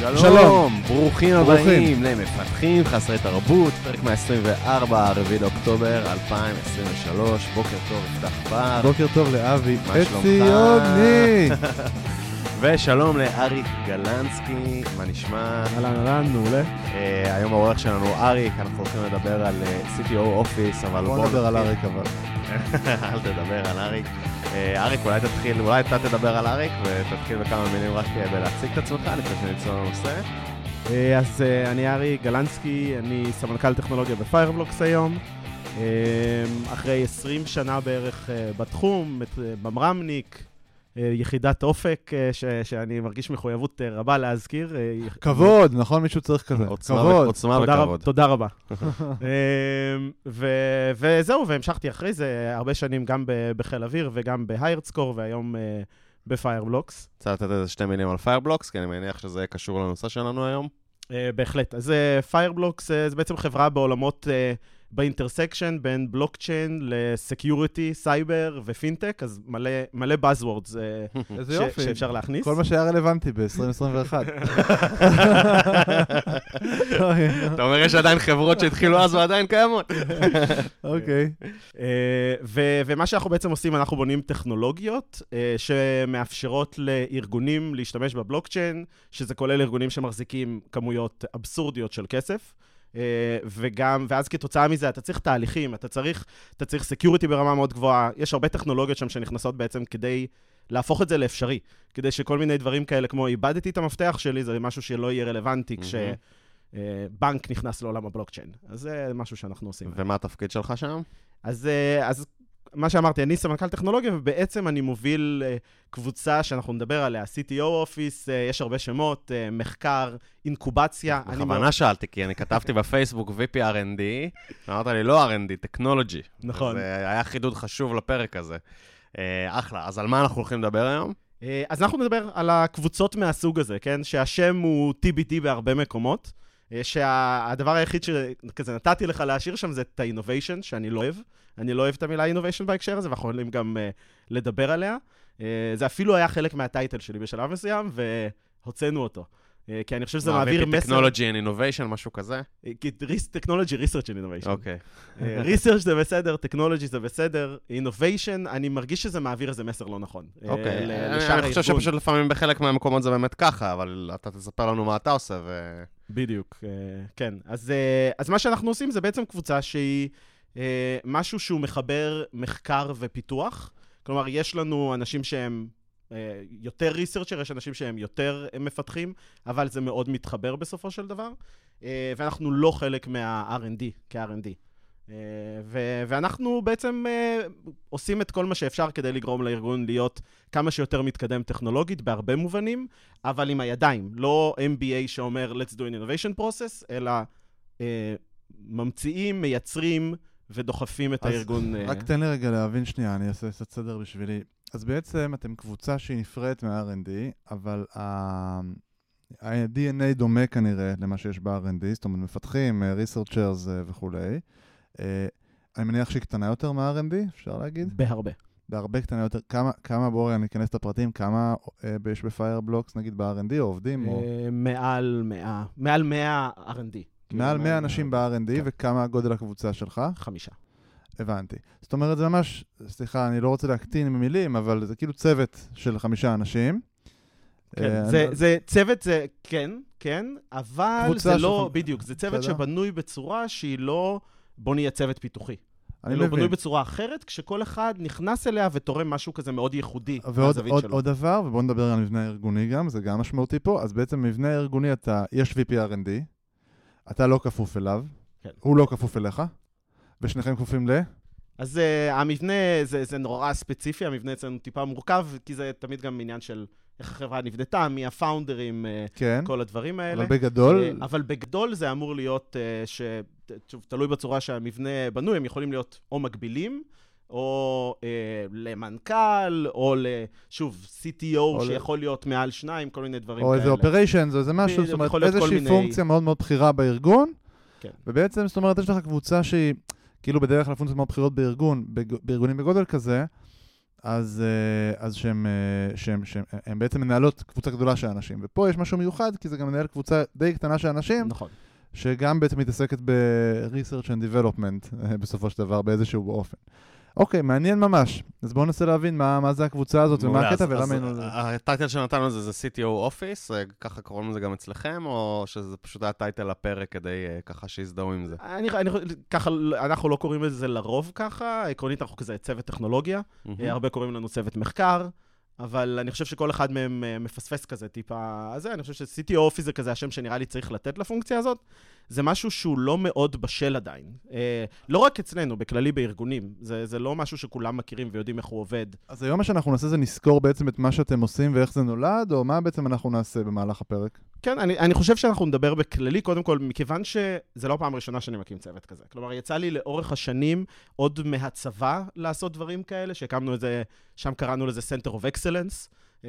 שלום, ברוכים הבאים למפתחים חסרי תרבות, פרק 124, 4 לאוקטובר 2023. בוקר טוב, יפתח בר. בוקר טוב לאבי מה שלומך? ציוני. ושלום לאריק גלנסקי, מה נשמע? אהלן, מעולה. היום העורך שלנו אריק, אנחנו הולכים לדבר על CTO Office, אבל בוא נדבר על אריק אבל. אל תדבר על אריק. אריק, אולי אתה תדבר על אריק, ותתחיל בכמה מילים רק בלהציג את עצמך, לפני שנצלול לנושא. אז אני אריק גלנסקי, אני סמנכ"ל טכנולוגיה בפיירבלוקס היום. אחרי 20 שנה בערך בתחום, במרמניק, יחידת אופק, שאני מרגיש מחויבות רבה להזכיר. כבוד, נכון? מישהו צריך כזה. עוצמה וכבוד. תודה רבה. וזהו, והמשכתי אחרי זה הרבה שנים גם בחיל אוויר וגם בהיירדסקור, והיום בפיירבלוקס. רוצה לתת איזה 2 מילים על פיירבלוקס, כי אני מניח שזה קשור לנושא שלנו היום. בהחלט. אז פיירבלוקס זה בעצם חברה בעולמות באינטרסקשן בין בלוקצ'יין לסקיוריטי, סייבר ופינטק, אז מלא buzzwords שאפשר להכניס. כל מה שהיה רלוונטי ב-2021. אתה אומר, יש עדיין חברות שהתחילו אז ועדיין קיימות. אוקיי. ומה שאנחנו בעצם עושים, אנחנו בונים טכנולוגיות שמאפשרות לארגונים להשתמש בבלוקצ'יין, שזה כולל ארגונים שמחזיקים כמויות אבסורדיות של כסף. ואז כתוצאה מזה אתה צריך תהליכים, אתה צריך סקיוריטי ברמה מאוד גבוהה, יש הרבה טכנולוגיות שם שנכנסות בעצם כדי להפוך את זה לאפשרי, כדי שכל מיני דברים כאלה כמו איבדתי את המפתח שלי, זה משהו שלא יהיה רלוונטי כשבנק נכנס לעולם הבלוקצ'יין. אז זה משהו שאנחנו עושים. ומה התפקיד שלך שם? אז מה שאמרתי, אני סמנכ"ל טכנולוגיה, ובעצם אני מוביל קבוצה שאנחנו נדבר עליה, CTO Office, יש הרבה שמות, מחקר, אינקובציה. בכוונה שאלתי, כי אני כתבתי בפייסבוק VP R&D, אמרת לי לא R&D, Technology. נכון. זה היה חידוד חשוב לפרק הזה. אחלה, אז על מה אנחנו הולכים לדבר היום? אז אנחנו נדבר על הקבוצות מהסוג הזה, כן? שהשם הוא TBD בהרבה מקומות, שהדבר היחיד שכזה נתתי לך להשאיר שם זה את ה-innovation, שאני לא אוהב. אני לא אוהב את המילה innovation בהקשר הזה, ואנחנו יכולים גם לדבר עליה. זה אפילו היה חלק מהטייטל שלי בשלב מסוים, והוצאנו אותו. כי אני חושב שזה מעביר מסר... Technology and Innovation, משהו כזה? Technology, Research and Innovation. אוקיי. Research זה בסדר, Technology זה בסדר, Innovation, אני מרגיש שזה מעביר איזה מסר לא נכון. אוקיי. אני חושב שפשוט לפעמים בחלק מהמקומות זה באמת ככה, אבל אתה תספר לנו מה אתה עושה ו... בדיוק, כן. אז מה שאנחנו עושים זה בעצם קבוצה שהיא משהו שהוא מחבר מחקר ופיתוח. כלומר, יש לנו אנשים שהם יותר ריסרצ'ר, יש אנשים שהם יותר מפתחים, אבל זה מאוד מתחבר בסופו של דבר, ואנחנו לא חלק מה-R&D, כ-R&D. ואנחנו בעצם עושים את כל מה שאפשר כדי לגרום לארגון להיות כמה שיותר מתקדם טכנולוגית בהרבה מובנים, אבל עם הידיים, לא MBA שאומר let's do an innovation process, אלא ממציאים, מייצרים ודוחפים את הארגון. רק תן לי רגע להבין שנייה, אני אעשה קצת סדר בשבילי. אז בעצם אתם קבוצה שהיא נפרדת מה-R&D, אבל ה-DNA דומה כנראה למה שיש ב-R&D, זאת אומרת, מפתחים, researchers וכו'. אני מניח שהיא קטנה יותר מה-R&D, אפשר להגיד? בהרבה. בהרבה קטנה יותר. כמה בואי, אני אכנס את הפרטים, כמה יש בפיירבלוקס, נגיד ב-R&D, או עובדים? מעל 100 R&D. מעל 100 אנשים ב-R&D, וכמה הגודל הקבוצה שלך? 5. הבנתי. זאת אומרת, זה ממש, סליחה, אני לא רוצה להקטין במילים, אבל זה כאילו צוות של 5 אנשים. כן, זה צוות, זה כן, אבל זה לא, בדיוק, זה צוות שבנוי בצורה שהיא לא, בוא נהיה צוות פיתוחי. הוא בנוי בצורה אחרת, כשכל אחד נכנס אליה ותורם משהו כזה מאוד ייחודי מהזווית שלו. ועוד דבר, ובואו נדבר על מבנה הארגוני גם, זה גם משמעותי פה, אז בעצם מבנה הארגוני, יש VP R&D, אתה לא כפוף אליו, הוא לא כפוף אליך, ושניכם כפופים ל? אז המבנה זה נורא ספציפי, המבנה אצלנו טיפה מורכב, כי זה תמיד גם עניין של איך החברה נבנתה, מי הפאונדרים, כל הדברים האלה. אבל בגדול? אבל בגדול זה אמור להיות, שוב, תלוי בצורה שהמבנה בנוי, הם יכולים להיות או מקבילים, או למנכ"ל, או שוב, CTO שיכול להיות מעל 2, כל מיני דברים כאלה. או איזה operations, או איזה משהו, זאת אומרת, איזושהי פונקציה מאוד מאוד בחירה בארגון, ובעצם, זאת אומרת, יש לך קבוצה שהיא, כאילו בדרך כלל פונקציות מאוד בחירות בארגונים בגודל כזה, אז שהם בעצם מנהלות קבוצה גדולה של אנשים. ופה יש משהו מיוחד, כי זה גם מנהל קבוצה די קטנה של אנשים, נכון. שגם בעצם מתעסקת ב-research and development, בסופו של דבר, באיזשהו אופן. אוקיי, מעניין ממש. אז בואו ננסה להבין מה זה הקבוצה הזאת ומה הקטע ולמה היינו... הטייטל שנתנו לזה זה CTO Office, ככה קוראים לזה גם אצלכם, או שזה פשוט היה טייטל לפרק כדי ככה שיזדהו עם זה? אנחנו לא קוראים לזה לרוב ככה, עקרונית אנחנו כזה צוות טכנולוגיה, הרבה קוראים לנו צוות מחקר, אבל אני חושב שכל אחד מהם מפספס כזה טיפה, אז אני חושב ש-CTO Office זה כזה השם שנראה לי צריך לתת לפונקציה הזאת, זה משהו שהוא לא מאוד בשל עדיין. לא רק אצלנו, בכללי בארגונים, זה לא משהו שכולם מכירים ויודעים איך הוא עובד. אז היום מה שאנחנו נעשה זה נזכור בעצם את מה שאתם עושים ואיך זה נולד, או מה בעצם אנחנו נעשה במהלך הפרק? כן, אני חושב שאנחנו נדבר בכללי, קודם כל, מכיוון שזה לא פעם ראשונה שאני מקים צוות כזה. כלומר, יצא לי לאורך השנים עוד מהצבא לעשות דברים כאלה, שהקמנו את זה, שם קראנו לזה Center of Excellence,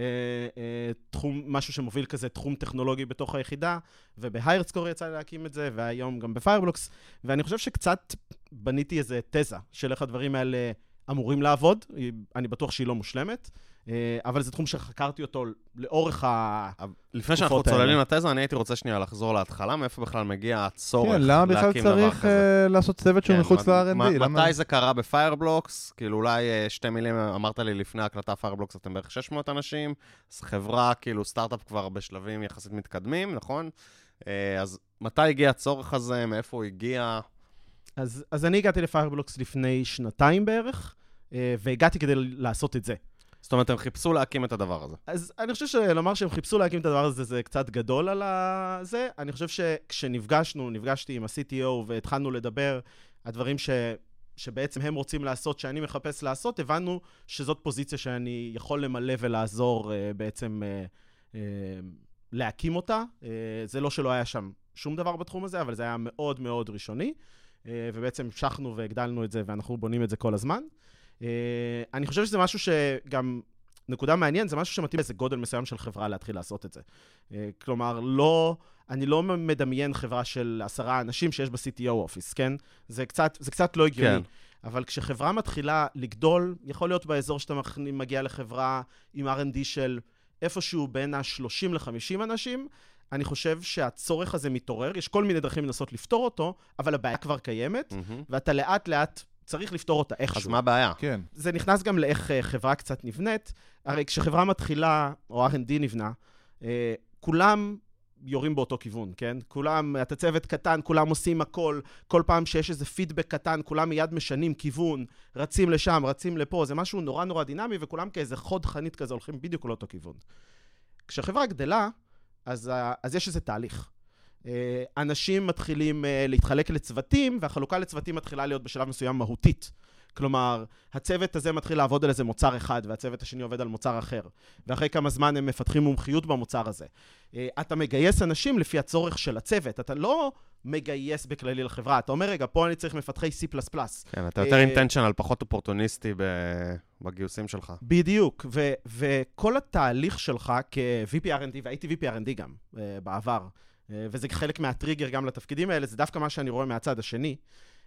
משהו שמוביל כזה תחום טכנולוגי בתוך היחידה, ובהיירדסקור יצא לי להקים את זה, והיום גם בפיירבלוקס, ואני חושב שקצת בניתי איזה תזה של איך הדברים האלה אמורים לעבוד, אני בטוח שהיא לא מושלמת, אבל זה תחום שחקרתי אותו לאורך לפני שאנחנו צוללים לתזה, אני הייתי רוצה שנייה לחזור להתחלה, מאיפה בכלל מגיע הצורך להקים דבר כזה. כן, למה בכלל צריך לעשות צוות שהוא מחוץ ל-R&D? מתי זה קרה בפיירבלוקס? כאילו אולי 2 מילים, אמרת לי לפני הקלטה פיירבלוקס, אתם בערך 600 אנשים, אז חברה, כאילו סטארט-אפ כבר בשלבים יחסית מתקדמים, נכון? אז מתי הגיע הצורך הזה? מאיפה הוא הגיע? אז אני הגעתי לפיירבלוקס לפני 2 בערך, והגעתי כדי לעשות את זה. זאת אומרת, הם חיפשו להקים את הדבר הזה. אז אני חושב שלומר שהם חיפשו להקים את הדבר הזה, זה קצת גדול על זה. אני חושב נפגשתי עם ה-CTO והתחלנו לדבר, הדברים שבעצם הם רוצים לעשות, שאני מחפש לעשות, הבנו שזאת פוזיציה שאני יכול למלא ולעזור בעצם להקים אותה. זה לא שלא היה שם שום דבר בתחום הזה, אבל זה היה מאוד מאוד ראשוני, ובעצם המשכנו והגדלנו את זה, ואנחנו בונים את זה כל הזמן. אני חושב שזה משהו שגם, נקודה מעניין, זה משהו שמתאים איזה גודל מסוים של חברה להתחיל לעשות את זה. כלומר, אני לא מדמיין חברה של 10 אנשים שיש ב-CTO אופיס, כן? זה קצת לא הגיוני. כן. אבל כשחברה מתחילה לגדול, יכול להיות באזור שאתה מגיע לחברה עם R&D של איפשהו בין ה-30 ל-50 אנשים, אני חושב שהצורך הזה מתעורר, יש כל מיני דרכים לנסות לפתור אותו, אבל הבעיה כבר קיימת, ואתה לאט לאט צריך לפתור אותה איכשהו. אז מה הבעיה? כן. זה נכנס גם לאיך חברה קצת נבנית. הרי כשחברה מתחילה, או R&D נבנה, כולם יורים באותו כיוון, כן? כולם, אתה צוות קטן, כולם עושים הכל, כל פעם שיש איזה פידבק קטן, כולם מיד משנים כיוון, רצים לשם, רצים לפה, זה משהו נורא נורא דינמי, וכולם כאיזה חוד חנית כזה הולכים בדיוק לאותו כיוון. כשחברה גדלה, אז יש איזה תהליך. אנשים מתחילים להתחלק לצוותים, והחלוקה לצוותים מתחילה להיות בשלב מסוים מהותית. כלומר, הצוות הזה מתחיל לעבוד על איזה מוצר אחד, והצוות השני עובד על מוצר אחר. ואחרי כמה זמן הם מפתחים מומחיות במוצר הזה. אתה מגייס אנשים לפי הצורך של הצוות. אתה לא מגייס בכללי לחברה. אתה אומר, רגע, פה אני צריך מפתחי C++. כן, אתה יותר אינטנשנל, פחות אופורטוניסטי בגיוסים שלך. בדיוק. וכל התהליך שלך כ-VP R&D, והייתי VP R&D גם בעבר, וזה חלק מהטריגר גם לתפקידים האלה, זה דווקא מה שאני רואה מהצד השני.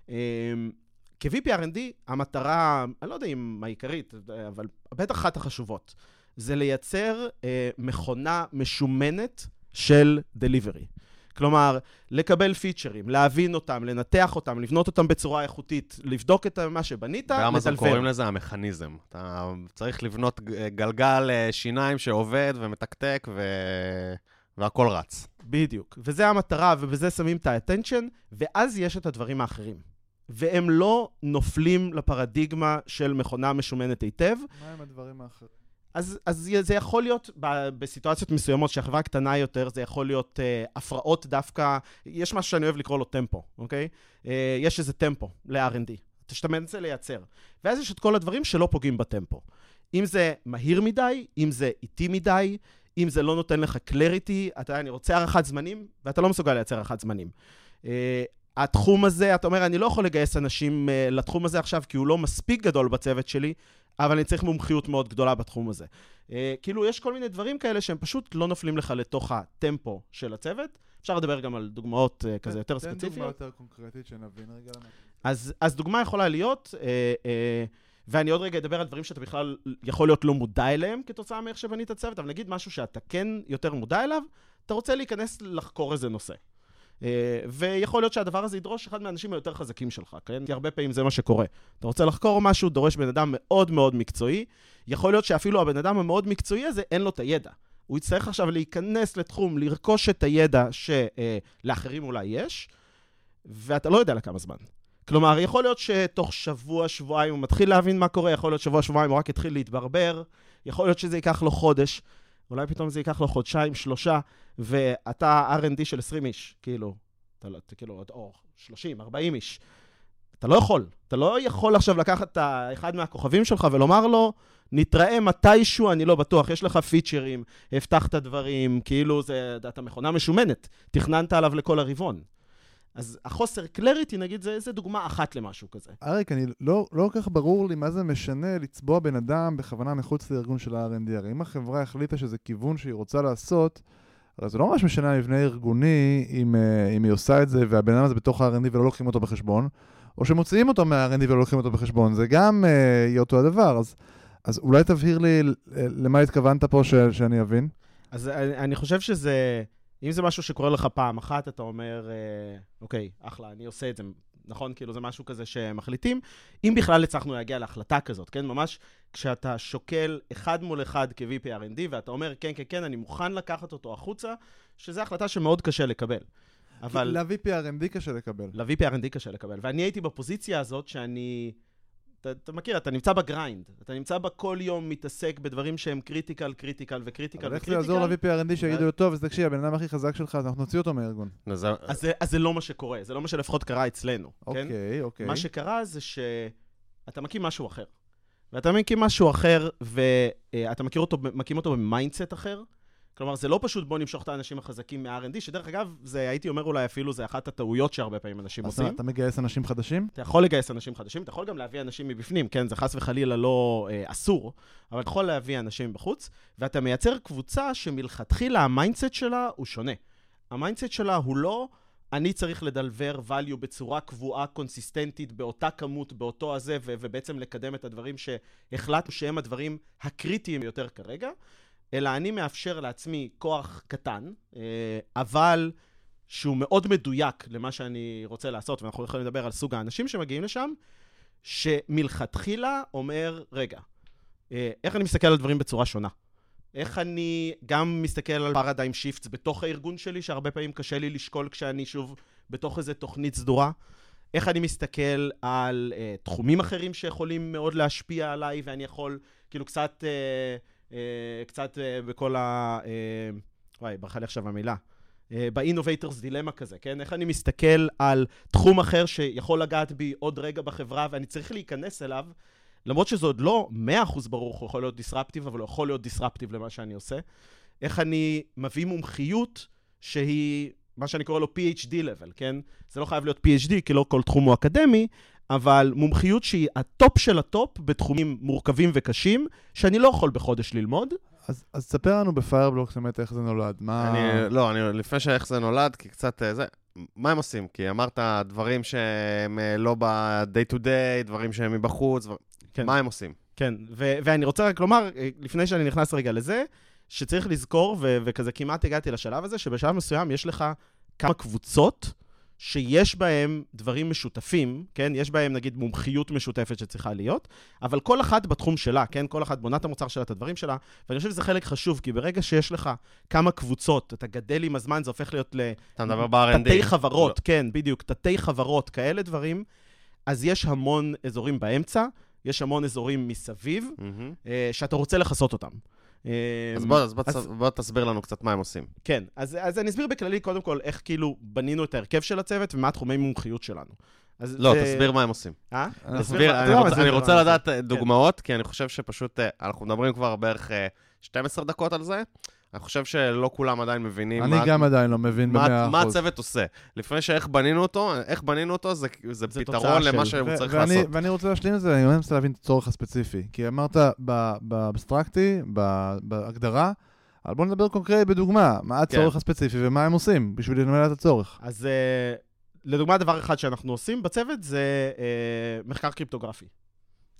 כ-VP R&D, המטרה, אני לא יודע אם העיקרית, אבל בטח אחת החשובות, זה לייצר מכונה משומנת של delivery. כלומר, לקבל פיצ'רים, להבין אותם, לנתח אותם, לבנות אותם בצורה איכותית, לבדוק את מה שבנית, באמזון קוראים לזה המכניזם. אתה צריך לבנות גלגל שיניים שעובד ומתקתק והכל רץ. בדיוק. וזה המטרה, ובזה שמים את ה-attention, ואז יש את הדברים האחרים. והם לא נופלים לפרדיגמה של מכונה משומנת היטב. מה הם הדברים האחרים? אז זה יכול להיות בסיטואציות מסוימות שהחברה קטנה יותר, זה יכול להיות הפרעות דווקא, יש משהו שאני אוהב לקרוא לו טמפו, אוקיי? יש איזה טמפו ל-R&D, שאתה מנסה לייצר. ואז יש את כל הדברים שלא פוגעים בטמפו. אם זה מהיר מדי, אם זה איטי מדי, אם זה לא נותן לך קלריטי, אני רוצה הערכת זמנים, ואתה לא מסוגל לייצר הערכת זמנים. התחום הזה, אתה אומר, אני לא יכול לגייס אנשים לתחום הזה עכשיו, כי הוא לא מספיק גדול בצוות שלי, אבל אני צריך מומחיות מאוד גדולה בתחום הזה. כאילו, יש כל מיני דברים כאלה שהם פשוט לא נופלים לך לתוך הטמפו של הצוות. אפשר לדבר גם על דוגמאות כזה יותר ספציפיות. תן דוגמה יותר קונקרטית שנבין רגע. אז דוגמה יכולה להיות, ואני עוד רגע אדבר על דברים שאתה בכלל יכול להיות לא מודע אליהם כתוצאה מאיך שבנית הצוות, אבל נגיד משהו שאתה כן יותר מודע אליו, אתה רוצה להיכנס לחקור איזה נושא. ויכול להיות שהדבר הזה ידרוש אחד מהאנשים היותר חזקים שלך, כן? כי הרבה פעמים זה מה שקורה. אתה רוצה לחקור משהו, דורש בן אדם מאוד מאוד מקצועי, יכול להיות שאפילו הבן אדם המאוד מקצועי הזה אין לו את הידע. הוא יצטרך עכשיו להיכנס לתחום, לרכוש את הידע שלאחרים אולי יש, ואתה לא יודע לכמה זמן. כלומר, יכול להיות שתוך שבוע, שבועיים הוא מתחיל להבין מה קורה, יכול להיות שבוע, שבועיים הוא רק התחיל להתברבר, יכול להיות שזה ייקח לו חודש, אולי פתאום זה ייקח לו חודשיים, 3, ואתה R&D של 20 איש, כאילו, או 30, 40 איש. אתה לא יכול עכשיו לקחת אחד מהכוכבים שלך ולומר לו, נתראה מתישהו, אני לא בטוח, יש לך פיצ'רים, הבטחת דברים, כאילו אתה מכונה משומנת, תכננת עליו לכל הרבעון. אז החוסר קלריטי, נגיד, זה דוגמה אחת למשהו כזה. אריק, אני לא כל כך ברור לי מה זה משנה לצבוע בן אדם בכוונה מחוץ לארגון של ה-R&D. הרי אם החברה החליטה שזה כיוון שהיא רוצה לעשות, הרי זה לא ממש משנה מבנה ארגוני אם היא עושה את זה והבן אדם הזה בתוך ה-R&D ולא לוקחים אותו בחשבון, או שמוציאים אותו מה-R&D ולא לוקחים אותו בחשבון. זה גם יהיה אותו הדבר. אז אולי תבהיר לי למה התכוונת פה שאני אבין. אז אני חושב שזה... אם זה משהו שקורה לך פעם אחת, אתה אומר, אוקיי, אחלה, אני עושה את זה, נכון? כאילו זה משהו כזה שמחליטים. אם בכלל הצלחנו להגיע להחלטה כזאת, כן? ממש כשאתה שוקל אחד מול אחד כ-VP R&D, ואתה אומר, כן, כן, כן, אני מוכן לקחת אותו החוצה, שזו החלטה שמאוד קשה לקבל. אבל... ל-VP R&D קשה לקבל. ל-VP R&D קשה לקבל. ואני הייתי בפוזיציה הזאת שאני... אתה מכיר, אתה נמצא בגריינד, אתה נמצא בכל יום מתעסק בדברים שהם קריטיקל וקריטיקל. אבל איך זה יעזור ל-VP R&D שיגידו לו, טוב, אז תקשיב, הבן אדם הכי חזק שלך, אז אנחנו נוציא אותו מהארגון. אז זה לא מה שקורה, זה לא מה שלפחות קרה אצלנו. אוקיי. מה שקרה זה שאתה מקים משהו אחר. ואתה מקים משהו אחר, ואתה מקים אותו במיינדסט אחר. כלומר, זה לא פשוט בוא נמשוך את האנשים החזקים מה-R&D, שדרך אגב, הייתי אומר אולי אפילו זה אחת הטעויות שהרבה פעמים אנשים עושים. אתה מגייס אנשים חדשים? אתה יכול לגייס אנשים חדשים, אתה יכול גם להביא אנשים מבפנים, כן, זה חס וחלילה לא אסור, אבל אתה יכול להביא אנשים בחוץ, ואתה מייצר קבוצה שמלכתחילה המיינדסט שלה הוא שונה. המיינדסט שלה הוא לא, אני צריך לדלבר value בצורה קבועה, קונסיסטנטית, באותה כמות, באותו הזה, ובעצם לקדם את הדברים שהחלטנו שהם הדברים הקריטיים יותר כרגע, אלא אני מאפשר לעצמי כוח קטן, אבל שהוא מאוד מדויק למה שאני רוצה לעשות, ואנחנו יכולים לדבר על סוג האנשים שמגיעים לשם, שמלכתחילה אומר, רגע, איך אני מסתכל על דברים בצורה שונה? איך אני גם מסתכל על פרדיים שיפטס בתוך הארגון שלי, שהרבה פעמים קשה לי לשקול כשאני שוב בתוך איזו תוכנית סדורה? איך אני מסתכל על תחומים אחרים שיכולים מאוד להשפיע עליי, ואני יכול כאילו קצת בכל ברכה לי עכשיו המילה. באינובייטרס דילמה כזה, כן? איך אני מסתכל על תחום אחר שיכול לגעת בי עוד רגע בחברה, ואני צריך להיכנס אליו, למרות שזה עוד לא 100% ברור, הוא יכול להיות דיסרפטיב, אבל הוא יכול להיות דיסרפטיב למה שאני עושה. איך אני מביא מומחיות שהיא, מה שאני קורא לו PhD level, כן? זה לא חייב להיות PhD, כי לא כל תחום הוא אקדמי, אבל מומחיות שהיא הטופ של הטופ בתחומים מורכבים וקשים, שאני לא יכול בחודש ללמוד. אז תספר לנו בפיירבלוקס באמת איך זה נולד. לפני שאיך זה נולד, כי קצת זה, מה הם עושים? כי אמרת דברים שהם לא ב-day to day, דברים שהם מבחוץ, מה הם עושים? כן, ואני רוצה רק לומר, לפני שאני נכנס רגע לזה, שצריך לזכור, וכזה כמעט הגעתי לשלב הזה, שבשלב מסוים יש לך כמה קבוצות, שיש בהם דברים משותפים, כן? יש בהם נגיד מומחיות משותפת שצריכה להיות, אבל כל אחת בתחום שלה, כן? כל אחת בונה את המוצר שלה, את הדברים שלה, ואני חושב שזה חלק חשוב, כי ברגע שיש לך כמה קבוצות, אתה גדל עם הזמן, זה הופך להיות תתי חברות, כן, בדיוק, תתי חברות, כאלה דברים, אז יש המון אזורים באמצע, יש המון אזורים מסביב, שאתה רוצה לחסות אותם. אז בוא תסביר לנו קצת מה הם עושים. כן, אז אני אסביר בכללי קודם כל איך כאילו בנינו את ההרכב של הצוות ומה תחומי מומחיות שלנו. לא, תסביר מה הם עושים. אני רוצה לדעת דוגמאות, כי אני חושב שפשוט, אנחנו מדברים כבר בערך 12 דקות על זה, אני חושב שלא כולם עדיין מבינים אני גם עדיין לא מבין ב-100%. מה הצוות עושה. לפני שאיך בנינו אותו, זה פתרון למה שהוא צריך לעשות. ואני רוצה להשלים את זה, אני רוצה להבין את הצורך הספציפי. כי אמרת באבסטרקטי, בהגדרה, אבל בוא נדבר קונקרטי בדוגמה, מה הצורך הספציפי ומה הם עושים בשביל למלא את הצורך. אז לדוגמה, דבר אחד שאנחנו עושים בצוות זה מחקר קריפטוגרפי.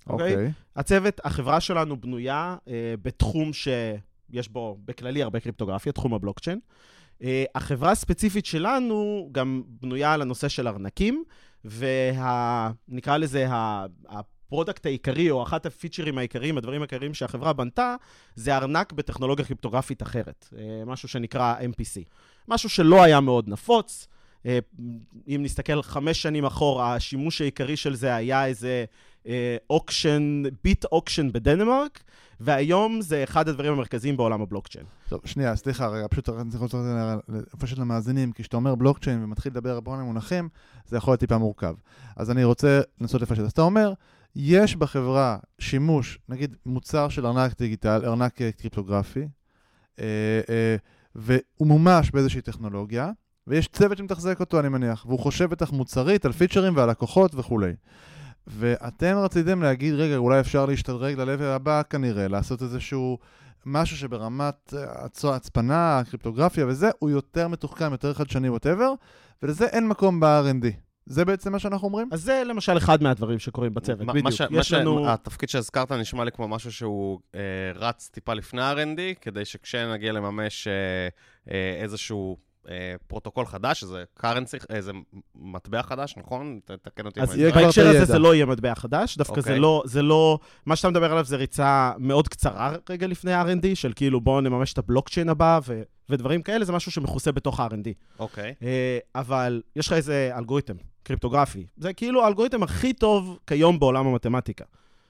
אוקיי? הצוות, החברה שלנו בנויה בתחום שיש בו בכללי הרבה קריפטוגרפיה, תחום הבלוקצ'יין. החברה הספציפית שלנו גם בנויה על הנושא של ארנקים, ונקרא לזה הפרודקט העיקרי, או אחת הפיצ'רים העיקריים, הדברים העיקריים שהחברה בנתה, זה ארנק בטכנולוגיה קריפטוגרפית אחרת, משהו שנקרא MPC. משהו שלא היה מאוד נפוץ, אם נסתכל 5 שנים אחורה, השימוש העיקרי של זה היה איזה ביט אוקשן בדנמרק, והיום זה אחד הדברים המרכזיים בעולם הבלוקצ'יין. טוב, שנייה, סליחה, רגע, פשוט אני צריך לפשט למאזינים, כי כשאתה אומר בלוקצ'יין ומתחיל לדבר הרבה מונחים, זה יכול להיות טיפה מורכב. אז אני רוצה לנסות לפשט. אז אתה אומר, יש בחברה שימוש, נגיד מוצר של ארנק דיגיטל, ארנק קריפטוגרפי, והוא מומש באיזושהי טכנולוגיה, ויש צוות שמתחזק אותו, אני מניח, והוא חושב בטח מוצרית על פיצ'רים ועל לקוחות וכו'. ואתם רציתם להגיד, רגע, אולי אפשר להשתדרג ללבל הבא כנראה, לעשות איזשהו משהו שברמת הצפנה, קריפטוגרפיה וזה, הוא יותר מתוחכם, יותר חדשני, whatever, ולזה אין מקום ב-R&D. זה בעצם מה שאנחנו אומרים? אז זה למשל אחד מהדברים שקורים בצוות, בדיוק. התפקיד שהזכרת נשמע לי כמו משהו שהוא רץ טיפה לפני R&D, כדי שכשנגיע לממש איזשהו פרוטוקול חדש, איזה currency, איזה מטבע חדש, נכון? תקן אותי. אז בהקשר הזה זה לא יהיה מטבע חדש, דווקא זה לא, מה שאתה מדבר עליו זה ריצה מאוד קצרה רגע לפני R&D, של כאילו בואו נממש את הבלוקצ'יין הבא, ודברים כאלה, זה משהו שמכוסה בתוך R&D. אוקיי. אבל יש לך איזה אלגוריתם, קריפטוגרפי. זה כאילו האלגוריתם הכי טוב כיום בעולם המתמטיקה.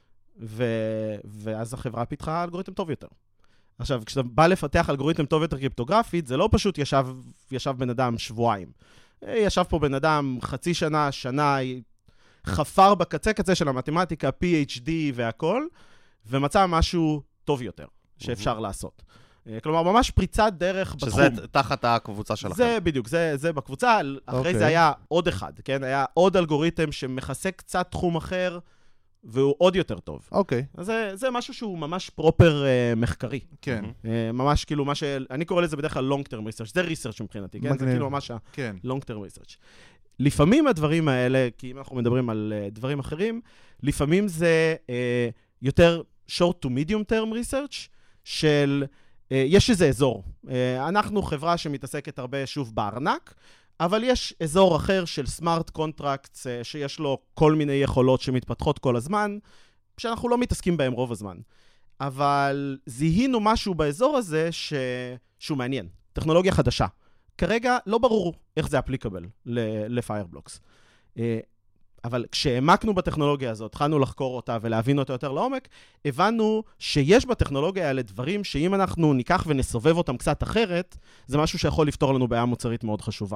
ואז החברה פיתחה אלגוריתם טוב יותר. עכשיו, כשאתה בא לפתח אלגוריתם טוב יותר קריפטוגרפית, זה לא פשוט ישב בן אדם שבועיים. ישב פה בן אדם חצי שנה, שנה, חפר בקצה של המתמטיקה, PhD והכל, ומצא משהו טוב יותר שאפשר לעשות. כלומר, ממש פריצת דרך בתחום. שזה תחת הקבוצה שלכם. זה בדיוק, זה בקבוצה. אחרי זה היה עוד אחד, כן? היה עוד אלגוריתם שמכסה קצת תחום אחר, והוא עוד יותר טוב. אוקיי. אז זה משהו שהוא ממש פרופר מחקרי. כן. ממש כאילו מה אני קורא לזה בדרך כלל long term research, זה research מבחינתי, כן? זה כאילו ממש long term research. לפעמים הדברים האלה, כי אם אנחנו מדברים על דברים אחרים, לפעמים זה יותר short to medium term research, של יש איזה אזור. אנחנו חברה שמתעסקת הרבה שוב בארנק, אבל יש אזור אחר של סמארט קונטרקטס, שיש לו כל מיני יכולות שמתפתחות כל הזמן, שאנחנו לא מתעסקים בהם רוב הזמן. אבל זיהינו משהו באזור הזה שהוא מעניין. טכנולוגיה חדשה. כרגע לא ברור איך זה אפליקבל לפיירבלוקס. אבל כשהעמקנו בטכנולוגיה הזאת, התחלנו לחקור אותה ולהבין אותה יותר לעומק, הבנו שיש בטכנולוגיה האלה דברים שאם אנחנו ניקח ונסובב אותם קצת אחרת, זה משהו שיכול לפתור לנו בעיה מוצרית מאוד חשובה.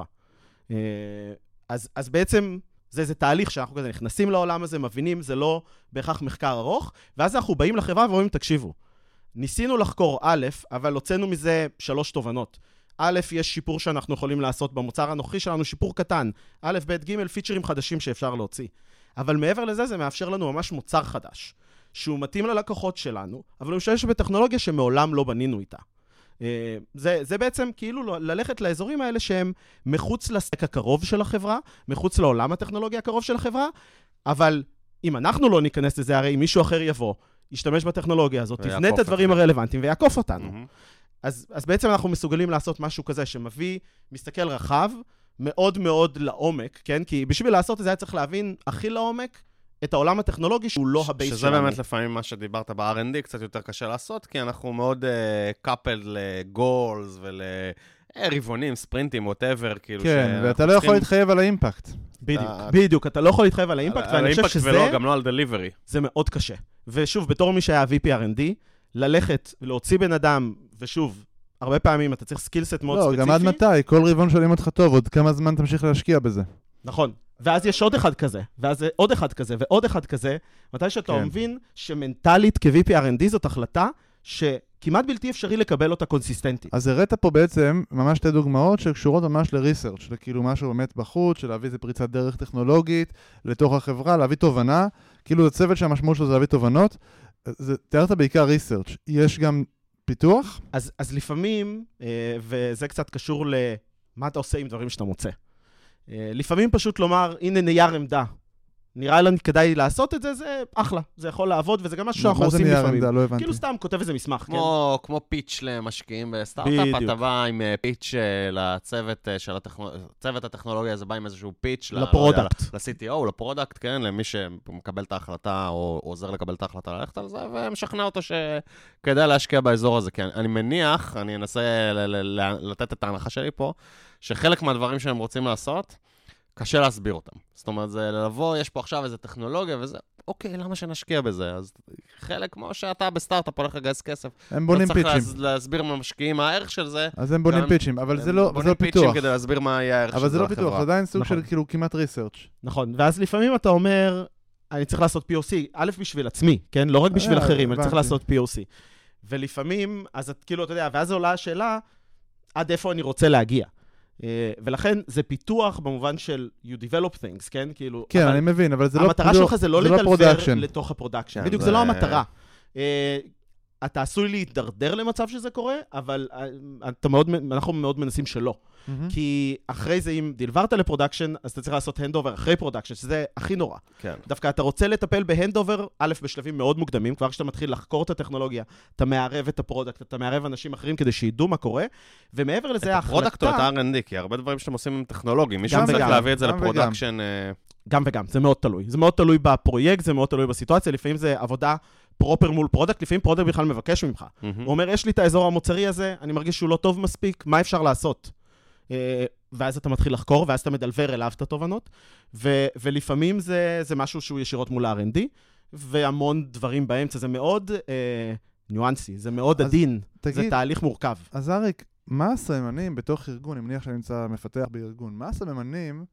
אז בעצם זה תהליך שאנחנו כזה נכנסים לעולם הזה, מבינים, זה לא בהכרח מחקר ארוך, ואז אנחנו באים לחברה ואומרים, תקשיבו, ניסינו לחקור א', אבל הוצאנו מזה 3 תובנות. א', יש שיפור שאנחנו יכולים לעשות במוצר הנוכחי שלנו, שיפור קטן. א', ב', ג', פיצ'רים חדשים שאפשר להוציא. אבל מעבר לזה, זה מאפשר לנו ממש מוצר חדש, שהוא מתאים ללקוחות שלנו, אבל הוא משתמש בטכנולוגיה שמעולם לא בנינו איתה. זה בעצם כאילו ללכת לאזורים האלה שהם מחוץ לסק הקרוב של החברה, מחוץ לעולם הטכנולוגיה הקרוב של החברה, אבל אם אנחנו לא ניכנס לזה, הרי אם מישהו אחר יבוא, ישתמש בטכנולוגיה הזאת, תבנה את הדברים הרלוונטיים ויעקוף אותנו. אז בעצם אנחנו מסוגלים לעשות משהו כזה שמביא, מסתכל רחב, מאוד מאוד לעומק, כן? כי בשביל לעשות את זה היה צריך להבין הכי לעומק את העולם הטכנולוגי שהוא לא הבייס שלנו. שזה באמת לפעמים מה שדיברת ב-R&D קצת יותר קשה לעשות, כי אנחנו מאוד coupled לגולס ולרבעונים, ספרינטים, whatever, כאילו כן, ואתה לא יכול להתחייב על האימפקט. בדיוק, אתה לא יכול להתחייב על האימפקט, ואני חושב שזה... ולא, גם לא על דליברי. זה מאוד קשה. ושוב, בתור מי שהיה VP R&D, ללכת ולהוציא בן אדם, ושוב, הרבה פעמים אתה צריך סקילסט מאוד ספציפי. לא, גם עד מתי? כל רבעון שואלים אותך טוב, עוד כמה זמן תמשיך להשקיע בזה. נכון. ואז יש עוד אחד כזה, ואז עוד אחד כזה, ועוד אחד כזה, מתי שאתה מבין שמנטלית כ-VP R&D זאת החלטה שכמעט בלתי אפשרי לקבל אותה קונסיסטנטית. אז הראת פה בעצם ממש 2 דוגמאות שקשורות ממש לריסרצ', לכאילו משהו באמת בחוץ, של להביא איזה פריצת דרך טכנולוגית לתוך החברה, להביא תובנה, כאילו זה צוות שהמשמעות שלו זה להביא תובנות, תיארת בעיקר ריסרצ', יש גם פיתוח? אז לפעמים, וזה קצת קשור למה אתה עושה עם דברים שאתה מוצא. לפעמים פשוט לומר, הנה נייר עמדה, נראה לנו כדאי לעשות את זה, זה אחלה. זה יכול לעבוד, וזה גם משהו שאנחנו עושים לפעמים. לא הבנתי. כאילו סתם כותב איזה מסמך, כן? כמו פיץ' למשקיעים בסטארט-אפ, אתה בא עם פיץ' לצוות של צוות הטכנולוגיה, זה בא עם איזשהו פיץ' לפרודקט. ל-CTO, לפרודקט, כן, למי שמקבל את ההחלטה, או עוזר לקבל את ההחלטה ללכת על זה, ומשכנע אותו שכדאי להשקיע באזור הזה, כי אני מניח, אני אנסה לתת את ההנחה שלי פה, שחלק מהדברים שהם רוצים לעשות, קשה להסביר אותם. זאת אומרת, זה לבוא, יש פה עכשיו איזו טכנולוגיה וזה, אוקיי, למה שנשקיע בזה? אז חלק כמו שאתה בסטארט-אפ הולך לגייס כסף. הם בונים פיצ'ים. אתה צריך להסביר למשקיעים מה הערך של זה. אז הם בונים פיצ'ים, אבל זה לא פיתוח. בונים פיצ'ים כדי להסביר מה יהיה הערך של זה אבל זה לא פיתוח, זה עדיין סוג של כאילו כמעט ריסרצ'. נכון, ואז לפעמים אתה אומר, אני צריך לעשות POC, א' בשביל עצמי, כן? לא רק בשביל אחרים, אני צריך לעשות POC. ולפעמים, אז כאילו, אתה יודע, ואז עולה השאלה, עד איפה אני רוצה להגיע. ולכן זה פיתוח במובן של you develop things, כן? כאילו, כן, אני מבין, אבל זה לא המטרה שלך זה לא לדלבר לתוך הפרודקשן. בדיוק, זה לא המטרה. אתה עשוי להתדרדר למצב שזה קורה, אבל אנחנו מאוד מנסים שלא. כי אחרי זה, אם דלברת לפרודקשן, אז אתה צריך לעשות הנדאובר אחרי פרודקשן, שזה הכי נורא. דווקא אתה רוצה לטפל בהנדאובר, א', בשלבים מאוד מוקדמים, כבר כשאתה מתחיל לחקור את הטכנולוגיה, אתה מערב את הפרודקט, אתה מערב אנשים אחרים כדי שידעו מה קורה, ומעבר לזה ההחלטה... את הפרודקט או את ה-R&D, כי הרבה דברים שאתם עושים עם טכנולוגים, מישהו צריך להביא את זה לפרודקשן... גם וגם, זה מאוד תלוי. זה מאוד תלוי בפרויקט, זה מאוד תלוי בסיטואציה, לפעמים זה עבודה פרופר מול פרודקט, לפעמים פרודקט בכלל מבקש ממך. הוא אומר, יש לי את האזור המוצרי הזה, אני מרגיש שהוא לא טוב מספיק, מה אפשר לעשות? ואז אתה מתחיל לחקור, ואז אתה מדלבר אליו את התובנות, ולפעמים זה משהו שהוא ישירות מול ה-R&D, והמון דברים באמצע, זה מאוד ניואנסי, זה מאוד עדין, זה תהליך מורכב. אז אריק, מה הסממנים בתוך ארגון, אני מניח שאני נמצא מפתח בארגון, מה הסממנים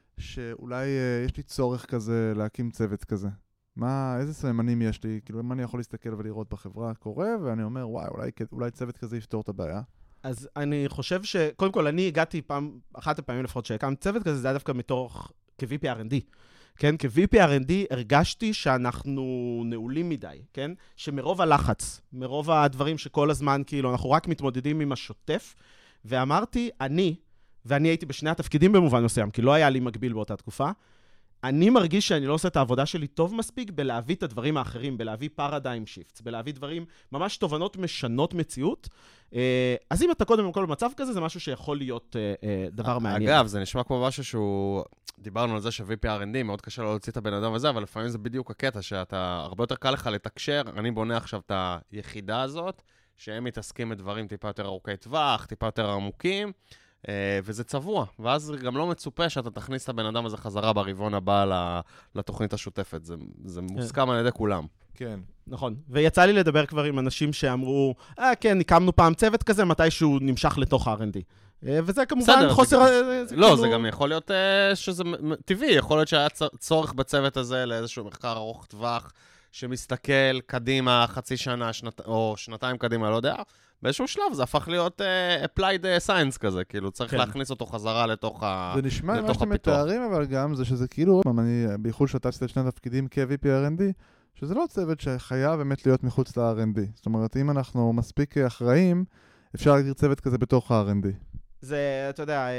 שאולי יש לי צורך כזה להקים צוות כזה? איזה סממנים יש לי? כאילו, מה אני יכול להסתכל ולראות בחברה קורה, ואני אומר, וואי, אולי צוות כזה יפתור את הבעיה. אז אני חושב קודם כל, אני הגעתי אחת הפעמים לפחות שהקם צוות כזה, זה היה דווקא מתוך כ-VP R&D. כן, כ-VP R&D הרגשתי שאנחנו נעולים מדי, כן? שמרוב הלחץ, מרוב הדברים שכל הזמן, כאילו, אנחנו רק מתמודדים עם השוטף, ואמרתי, ואני הייתי בשני התפקידים במובן מסוים, כי לא היה לי מקביל באותה תקופה, אני מרגיש שאני לא עושה את העבודה שלי טוב מספיק בלהביא את הדברים האחרים, בלהביא פרדיים שיפטס, בלהביא דברים, ממש תובנות משנות מציאות. אז אם אתה קודם כל במצב כזה, זה משהו שיכול להיות דבר מעניין. אגב, זה נשמע כמו משהו שהוא... דיברנו על זה ש-VP R&D, מאוד קשה לא להוציא את הבן אדם וזה, אבל לפעמים זה בדיוק הקטע, שאתה הרבה יותר קל לך לתקשר, אני בונה עכשיו את היחידה הזאת, שהם מתעסקים בדברים טיפה יותר ארוכי טווח, טיפה יותר עמוקים, וזה צבוע, ואז גם לא מצופה שאתה תכניס את הבן אדם הזה חזרה ברבעון הבא לתוכנית השוטפת, זה מוסכם על ידי כולם. כן. נכון, ויצא לי לדבר כבר עם אנשים שאמרו, כן, הקמנו פעם צוות כזה, מתישהו נמשך לתוך R&D. וזה כמובן חוסר... לא, זה גם יכול להיות שזה טבעי, יכול להיות שהיה צורך בצוות הזה לאיזשהו מחקר ארוך טווח, שמסתכל קדימה חצי שנה, או שנתיים קדימה, לא יודע, באיזשהו שלב זה הפך להיות applied science כזה, כאילו צריך להכניס אותו חזרה לתוך הפיתוח. זה נשמע מה שאתם מתארים, אבל גם זה שזה כאילו, אני בייחוד שתצתי את שני תפקידים כ-VP R&D, שזה לא צוות שחייב באמת להיות מחוץ ל-R&D. זאת אומרת, אם אנחנו מספיק אחראים, אפשר להגדיר צוות כזה בתוך ה-R&D. זה, אתה יודע,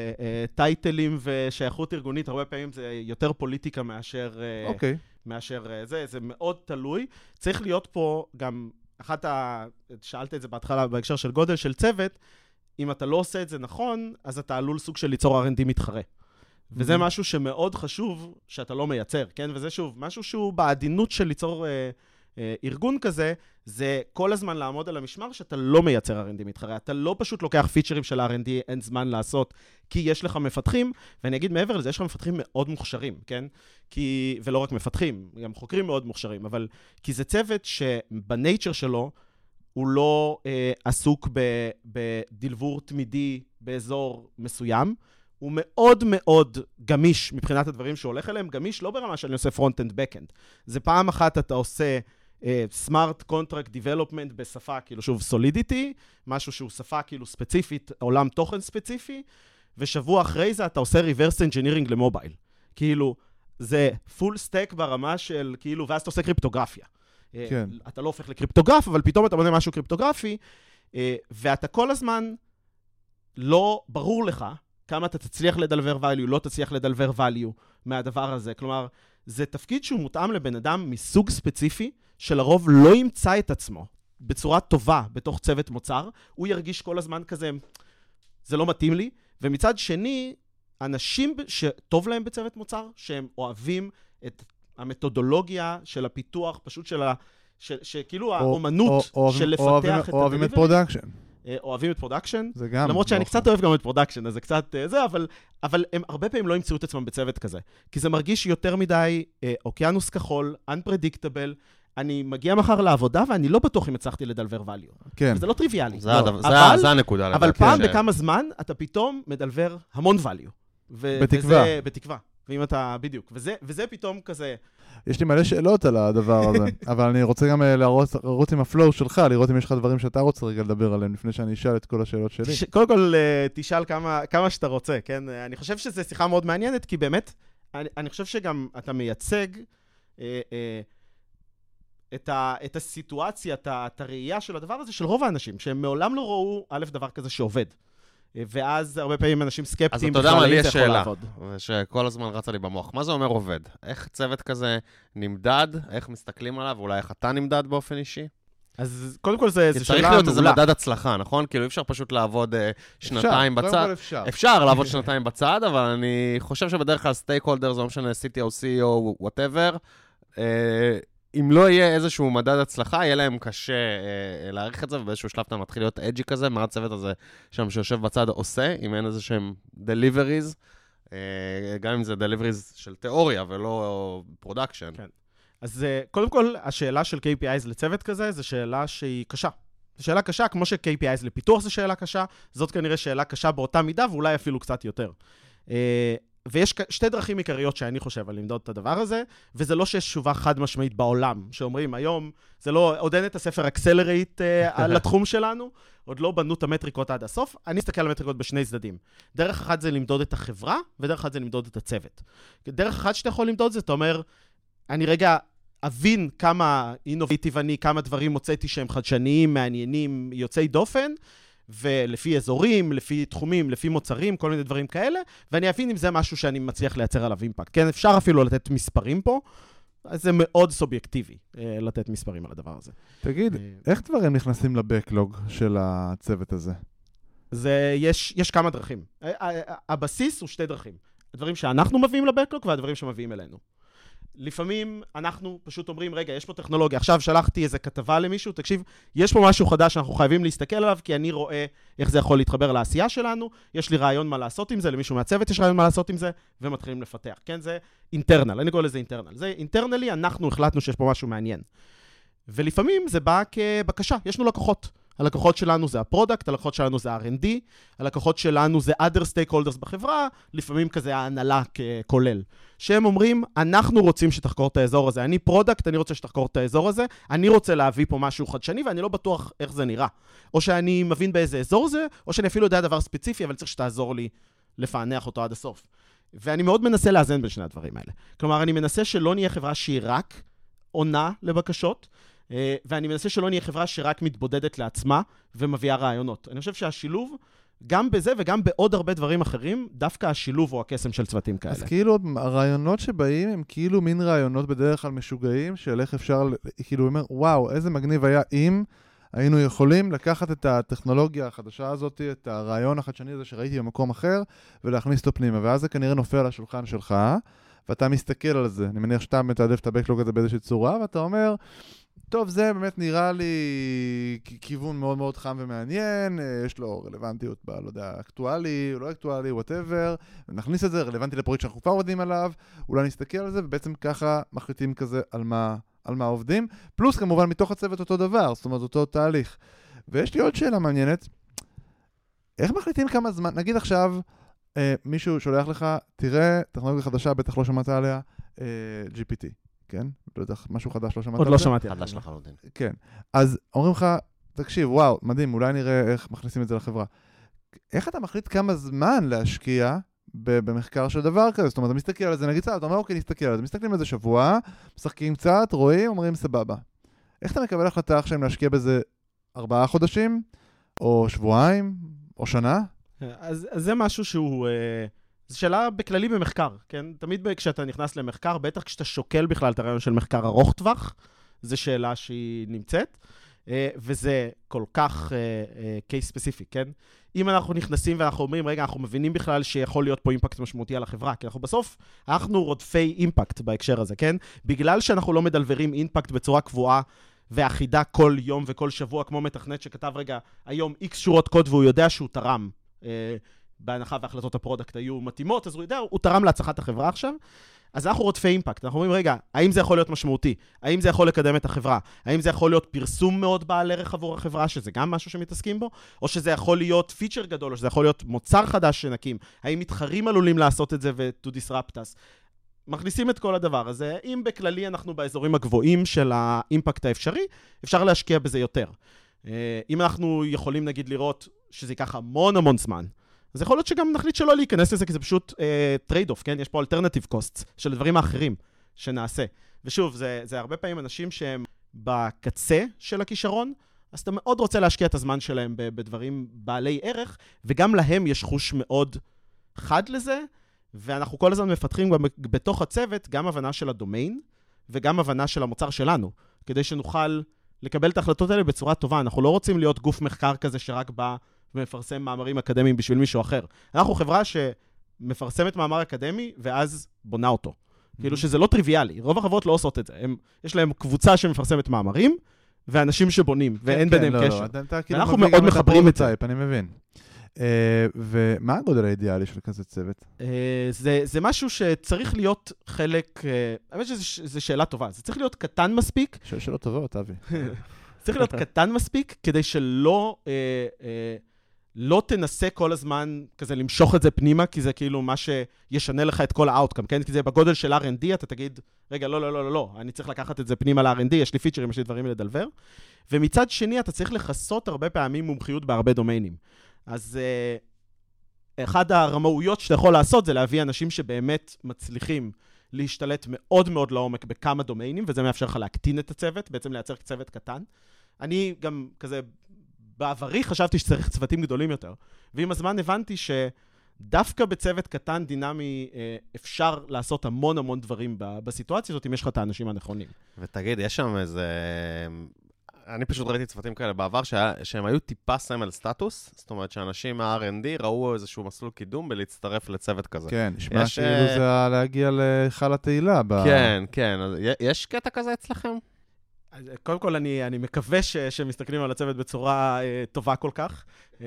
טייטלים ושייכות ארגונית, הרבה פעמים זה יותר פוליטיקה מאשר זה, זה מאוד תלוי. צריך להיות פה גם, שאלת את זה בהתחלה בהקשר של גודל של צוות, אם אתה לא עושה את זה נכון, אז אתה עלול סוג של ליצור R&D מתחרה. וזה משהו שמאוד חשוב שאתה לא מייצר, כן? וזה שוב, משהו שהוא בעדינות של ליצור ארגון כזה, זה כל הזמן לעמוד על המשמר שאתה לא מייצר R&D מתחרה. אתה לא פשוט לוקח פיצ'רים של R&D, אין זמן לעשות, כי יש לך מפתחים, ואני אגיד מעבר לזה, יש לך מפתחים מאוד מוכשרים, כן? ולא רק מפתחים, גם חוקרים מאוד מוכשרים, אבל כי זה צוות שבנייצ'ר שלו, הוא לא עסוק בדלבור תמידי באזור מסוים, הוא מאוד מאוד גמיש מבחינת הדברים שהוא הולך אליהם, גמיש לא ברמה שאני עושה פרונט-אנד בק-אנד. זה פעם אחת אתה עושה סמארט קונטרקט דיבלופמנט בשפה, כאילו שוב סולידיטי, משהו שהוא שפה כאילו ספציפית, עולם תוכן ספציפי, ושבוע אחרי זה אתה עושה ריברס אנג'ינירינג למובייל. כאילו, זה פול סטק ברמה של כאילו, ואז אתה עושה קריפטוגרפיה. כן. אתה לא הופך לקריפטוגרף, אבל פתאום אתה בונה משהו קריפטוגרפי, ואתה כל הזמן לא ברור לך, כמה אתה תצליח לדלבר value, לא תצליח לדלבר value מהדבר הזה. כלומר, זה תפקיד שהוא מותאם לבן אדם מסוג ספציפי, שלרוב לא ימצא את עצמו בצורה טובה בתוך צוות מוצר, הוא ירגיש כל הזמן כזה, זה לא מתאים לי, ומצד שני, אנשים שטוב להם בצוות מוצר, שהם אוהבים את המתודולוגיה של הפיתוח, פשוט שכאילו האומנות של לפתח את הדליברי. אוהבים את פרודקשן. אוהבים את פרודקשן. זה גם. למרות שאני קצת אוהב גם את פרודקשן, אז זה קצת זה, אבל הם הרבה פעמים לא ימצאו את עצמם בצוות כזה. כי זה מרגיש יותר מדי אוקיינוס כחול, unpredictable, אני מגיע מחר לעבודה, ואני לא בטוח אם הצלחתי לדלבר value. כן. וזה לא טריוויאלי. זה הנקודה. אבל פעם בכמה זמן, אתה פתאום מדלבר המון value. בתקווה. בתקווה. ואם אתה, בדיוק. וזה פתאום כזה... יש לי מלא שאלות על הדבר הזה, אבל אני רוצה גם לרוץ עם הפלואו שלך, לראות אם יש לך דברים שאתה רוצה רגע לדבר עליהם, לפני שאני אשאל את כל השאלות שלי. קודם כל, תשאל כמה שאתה רוצה, כן? אני חושב שזו שיחה מאוד מעניינת, כי באמת, אני חושב שגם אתה מייצג את הסיטואציה, את הראייה של הדבר הזה, של רוב האנשים, שהם מעולם לא ראו א' דבר כזה שעובד. ואז הרבה פעמים אנשים סקפטיים בכלל לי יש שאלה, שכל הזמן רצה לי במוח. מה זה אומר עובד? איך צוות כזה נמדד? איך מסתכלים עליו? אולי איך אתה נמדד באופן אישי? אז קודם כל זה שאלה צריך להיות איזה מדד הצלחה, נכון? כאילו אי אפשר פשוט לעבוד שנתיים בצד. אפשר לעבוד שנתיים בצד, אבל אני חושב שבדרך כלל סטייק-הולדר, זה לא משנה CTO, CEO, whatever, אם לא יהיה איזשהו מדד הצלחה, יהיה להם קשה להעריך את זה, ובאיזשהו שלב אתה מתחיל להיות אג'י כזה, מה הצוות הזה שם שיושב בצד עושה, אם אין איזה שהם deliveries, גם אם זה deliveries של תיאוריה ולא production. כן. אז קודם כל, השאלה של KPIs לצוות כזה, זו שאלה שהיא קשה. זו שאלה קשה, כמו ש-KPIs לפיתוח זו שאלה קשה, זאת כנראה שאלה קשה באותה מידה, ואולי אפילו קצת יותר. ויש שתי דרכים עיקריות שאני חושב על למדוד את הדבר הזה, וזה לא שיש תשובה חד משמעית בעולם, שאומרים היום, זה לא, עוד אין את הספר אקסלרייט לתחום שלנו, עוד לא בנו את המטריקות עד הסוף, אני אסתכל על המטריקות בשני צדדים. דרך אחת זה למדוד את החברה, ודרך אחת זה למדוד את הצוות. דרך אחת שאתה יכול למדוד זה, אתה אומר, אני רגע אבין כמה אינובייטיב אני, כמה דברים מוצאתי שהם חדשניים, מעניינים, יוצאי דופן, ולפי אזורים, לפי תחומים, לפי מוצרים, כל מיני דברים כאלה, ואני אבין אם זה משהו שאני מצליח לייצר עליו אימפקט. כן, אפשר אפילו לתת מספרים פה, אז זה מאוד סובייקטיבי לתת מספרים על הדבר הזה. תגיד, איך דברים נכנסים לבקלוג של הצוות הזה? יש כמה דרכים. הבסיס הוא שתי דרכים. הדברים שאנחנו מביאים לבקלוג והדברים שמביאים אלינו. לפעמים אנחנו פשוט אומרים, רגע, יש פה טכנולוגיה, עכשיו שלחתי איזה כתבה למישהו, תקשיב, יש פה משהו חדש שאנחנו חייבים להסתכל עליו, כי אני רואה איך זה יכול להתחבר לעשייה שלנו, יש לי רעיון מה לעשות עם זה, למישהו מהצוות יש רעיון מה לעשות עם זה, ומתחילים לפתח. כן, זה אינטרנל, אני קורא לזה אינטרנל. זה אינטרנלי, אנחנו החלטנו שיש פה משהו מעניין. ולפעמים זה בא כבקשה, יש לנו לקוחות. הלקוחות שלנו זה הפרודקט, הלקוחות שלנו זה R&D, הלקוחות שלנו זה other stakeholders בחברה, לפעמים כזה ההנהלה ככולל. שהם אומרים, אנחנו רוצים שתחקור את האזור הזה. אני פרודקט, אני רוצה שתחקור את האזור הזה, אני רוצה להביא פה משהו חדשני, ואני לא בטוח איך זה נראה. או שאני מבין באיזה אזור זה, או שאני אפילו יודע דבר ספציפי, אבל צריך שתעזור לי לפענח אותו עד הסוף. ואני מאוד מנסה לאזן בין שני הדברים האלה. כלומר, אני מנסה שלא נהיה חברה שהיא רק עונה לבקשות, ואני מנסה שלא נהיה חברה שרק מתבודדת לעצמה ומביאה רעיונות. אני חושב שהשילוב, גם בזה וגם בעוד הרבה דברים אחרים, דווקא השילוב הוא הקסם של צוותים כאלה. אז כאילו הרעיונות שבאים הם כאילו מין רעיונות בדרך כלל משוגעים, של איך אפשר, כאילו אומר, וואו, איזה מגניב היה אם היינו יכולים לקחת את הטכנולוגיה החדשה הזאת, את הרעיון החדשני הזה שראיתי במקום אחר, ולהכניס אותו פנימה. ואז זה כנראה נופל על השולחן שלך, ואתה מסתכל על זה. אני מניח שאתה מתעדף את הבקלוג הזה באיזושהי צורה, ואתה אומר, טוב, זה באמת נראה לי כיוון מאוד מאוד חם ומעניין, יש לו רלוונטיות לא יודע, אקטואלי, לא אקטואלי, whatever, נכניס את זה, רלוונטי לפרויקט שאנחנו כבר עובדים עליו, אולי נסתכל על זה, ובעצם ככה מחליטים כזה על מה עובדים, פלוס כמובן מתוך הצוות אותו דבר, זאת אומרת אותו תהליך. ויש לי עוד שאלה מעניינת, איך מחליטים כמה זמן, נגיד עכשיו, מישהו שולח לך, תראה, טכנולוגיה חדשה, בטח לא שמעת עליה, GPT. כן? לא יודע, משהו חדש לא שמעת. עוד לא שמעתי. חדש לחלוטין. כן. אז אומרים לך, תקשיב, וואו, מדהים, אולי נראה איך מכניסים את זה לחברה. איך אתה מחליט כמה זמן להשקיע במחקר של דבר כזה? זאת אומרת, אתה מסתכל על זה, נגיד צעד, אתה אומר, אוקיי, נסתכל על זה. מסתכלים על זה שבוע, משחקים קצת, רואים, אומרים, סבבה. איך אתה מקבל החלטה עכשיו אם להשקיע בזה 4 חודשים, או שבועיים, או שנה? אז זה משהו שהוא... זו שאלה בכללי במחקר, כן? תמיד כשאתה נכנס למחקר, בטח כשאתה שוקל בכלל את הרעיון של מחקר ארוך טווח, זו שאלה שהיא נמצאת, וזה כל כך קייס ספציפי, כן? אם אנחנו נכנסים ואנחנו אומרים, רגע, אנחנו מבינים בכלל שיכול להיות פה אימפקט משמעותי על החברה, כי אנחנו רודפי אימפקט בהקשר הזה, כן? בגלל שאנחנו לא מדלברים אימפקט בצורה קבועה ואחידה כל יום וכל שבוע, כמו מתכנת שכתב, רגע, היום X שורות קוד והוא יודע שהוא תרם, בהנחה והחלטות הפרודקט היו מתאימות, אז הוא יודע, הוא תרם להצלחת החברה עכשיו, אז אנחנו רודפי אימפקט, אנחנו אומרים, רגע, האם זה יכול להיות משמעותי? האם זה יכול לקדם את החברה? האם זה יכול להיות פרסום מאוד בעל ערך עבור החברה, שזה גם משהו שמתעסקים בו? או שזה יכול להיות פיצ'ר גדול, או שזה יכול להיות מוצר חדש שנקים? האם מתחרים עלולים לעשות את זה ו-to disrupt us? מכניסים את כל הדבר הזה. אם בכללי אנחנו באזורים הגבוהים של האימפקט האפשרי, אפשר להשקיע בזה יותר. אם אנחנו יכולים, נגיד, לראות שזה ייקח המון זמן, אז יכול להיות שגם נחליט שלא להיכנס לזה, כי זה פשוט טרייד-אוף, כן? יש פה אלטרנטיב קוסט של דברים האחרים שנעשה. ושוב, זה הרבה פעמים אנשים שהם בקצה של הכישרון, אז אתה מאוד רוצה להשקיע את הזמן שלהם בדברים בעלי ערך, וגם להם יש חוש מאוד חד לזה, ואנחנו כל הזמן מפתחים בתוך הצוות גם הבנה של הדומיין, וגם הבנה של המוצר שלנו, כדי שנוכל לקבל את ההחלטות האלה בצורה טובה. אנחנו לא רוצים להיות גוף מחקר כזה שרק בא ומפרסם מאמרים אקדמיים בשביל מישהו אחר. אנחנו חברה שמפרסמת מאמר אקדמי, ואז בונה אותו. כאילו שזה לא טריוויאלי. רוב החברות לא עושות את זה. יש להם קבוצה שמפרסמת מאמרים, ואנשים שבונים, ואין ביניהם קשר. ואנחנו מאוד מחברים את זה. אני מבין. ומה הגודל האידיאלי של כזה צוות? זה משהו שצריך להיות חלק, האמת שזו שאלה טובה, זה צריך להיות קטן מספיק. שאלה טובה, אבי. צריך להיות קטן מספיק, כדי שלא לא תנסה כל הזמן כזה למשוך את זה פנימה, כי זה כאילו מה שישנה לך את כל האוטקאם, כן? כי זה בגודל של R&D, אתה תגיד, רגע, לא, אני צריך לקחת את זה פנימה ל-R&D, יש לי פיצ'רים, יש לי דברים לדלבר. ומצד שני, אתה צריך לחסות הרבה פעמים מומחיות בהרבה דומיינים. אז אחד הרמאויות שאתה יכול לעשות זה להביא אנשים שבאמת מצליחים להשתלט מאוד מאוד לעומק בכמה דומיינים, וזה מאפשר לך להקטין את הצוות, בעצם לייצר צוות קטן. אני גם כזה, בעברי חשבתי שצריך צוותים גדולים יותר, ועם הזמן הבנתי שדווקא בצוות קטן דינמי אפשר לעשות המון דברים בסיטואציה הזאת, אם יש לך את האנשים הנכונים. ותגיד, יש שם איזה... אני פשוט ראיתי צוותים כאלה בעבר שהם היו טיפה סמל סטטוס, זאת אומרת שאנשים מה-R&D ראו איזשהו מסלול קידום בלהצטרף לצוות כזה. כן, נשמע כאילו זה להגיע לחל התהילה. כן, יש קטע כזה אצלכם? קודם כל, אני מקווה שמסתכלים על הצוות בצורה טובה כל כך.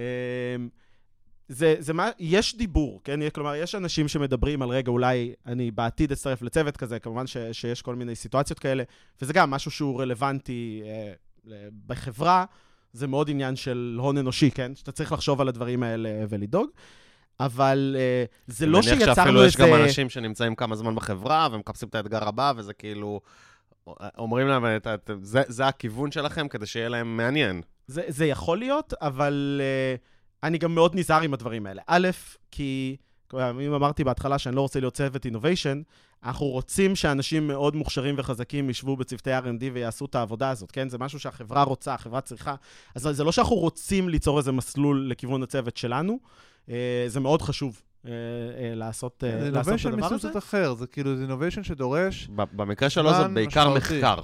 יש דיבור, כן? כלומר, יש אנשים שמדברים על רגע, אולי אני בעתיד אצטרף לצוות כזה, כמובן שיש כל מיני סיטואציות כאלה, וזה גם משהו שהוא רלוונטי בחברה, זה מאוד עניין של הון אנושי, כן? שאתה צריך לחשוב על הדברים האלה ולדאוג, אבל זה לא שיצרנו איזה... שאפילו יש גם אנשים שנמצאים כמה זמן בחברה, ומחפשים את האתגר הבא, וזה כאילו... אומרים להם, זה הכיוון שלכם כדי שיהיה להם מעניין. זה יכול להיות, אבל אני גם מאוד נזהר עם הדברים האלה. א', כי, אם אמרתי בהתחלה שאני לא רוצה להיות צוות אינוביישן, אנחנו רוצים שאנשים מאוד מוכשרים וחזקים ישבו בצוותי R&D ויעשו את העבודה הזאת, כן? זה משהו שהחברה רוצה, החברה צריכה. אז זה לא שאנחנו רוצים ליצור איזה מסלול לכיוון הצוות שלנו, זה מאוד חשוב. לעשות את הדבר הזה. זה innovation מסוג קצת אחר, זה כאילו, זה innovation שדורש... במקרה שלו זה בעיקר מחקר.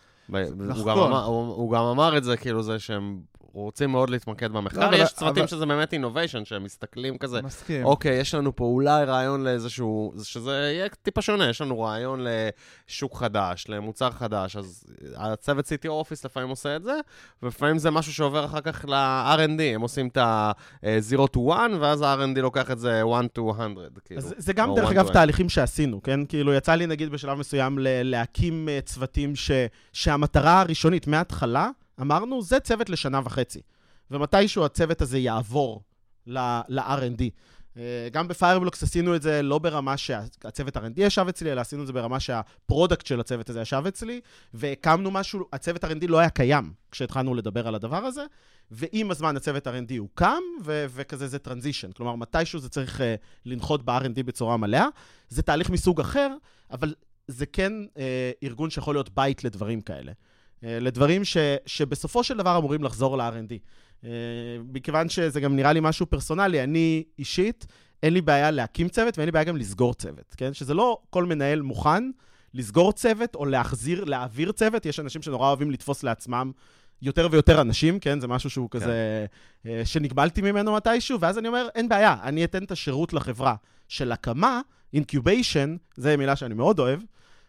הוא גם אמר את זה, כאילו זה שהם רוצים מאוד להתמקד במחקר. יש צוותים שזה באמת innovation, שהם מסתכלים כזה, אוקיי, יש לנו פה אולי רעיון לאיזשהו, שזה יהיה טיפה שונה, יש לנו רעיון לשוק חדש, למוצר חדש, אז הצוות CTO Office לפעמים עושה את זה, ולפעמים זה משהו שעובר אחר כך ל-R&D, הם עושים את ה-0 to 1, ואז ה-R&D לוקח את זה 1 to 100. זה גם דרך אגב תהליכים שעשינו, כן? כאילו יצא לי נגיד בשלב מסוים להקים צוותים שהמטרה הראשונית מההתחלה, אמרנו, זה צוות לשנה וחצי. ומתישהו הצוות הזה יעבור ל-R&D. גם בפיירבלוקס עשינו את זה לא ברמה שהצוות R&D ישב אצלי, אלא עשינו את זה ברמה שהפרודקט של הצוות הזה ישב אצלי, והקמנו משהו, הצוות R&D לא היה קיים כשהתחלנו לדבר על הדבר הזה, ועם הזמן הצוות R&D הוקם, וכזה זה טרנזישן. כלומר, מתישהו זה צריך לנחות ב-R&D בצורה מלאה. זה תהליך מסוג אחר, אבל זה כן ארגון שיכול להיות בית לדברים כאלה. לדברים שבסופו של דבר אמורים לחזור ל-R&D. מכיוון שזה גם נראה לי משהו פרסונלי, אני אישית אין לי בעיה להקים צוות, ואין לי בעיה גם לסגור צוות, כן? שזה לא כל מנהל מוכן לסגור צוות, או להעביר צוות. יש אנשים שנורא אוהבים לתפוס לעצמם יותר ויותר אנשים, כן? זה משהו שהוא כזה, שנגמלתי ממנו מתישהו, ואז אני אומר, אין בעיה, אני אתן את השירות לחברה של הקמה, incubation, זה מילה שאני מאוד אוהב,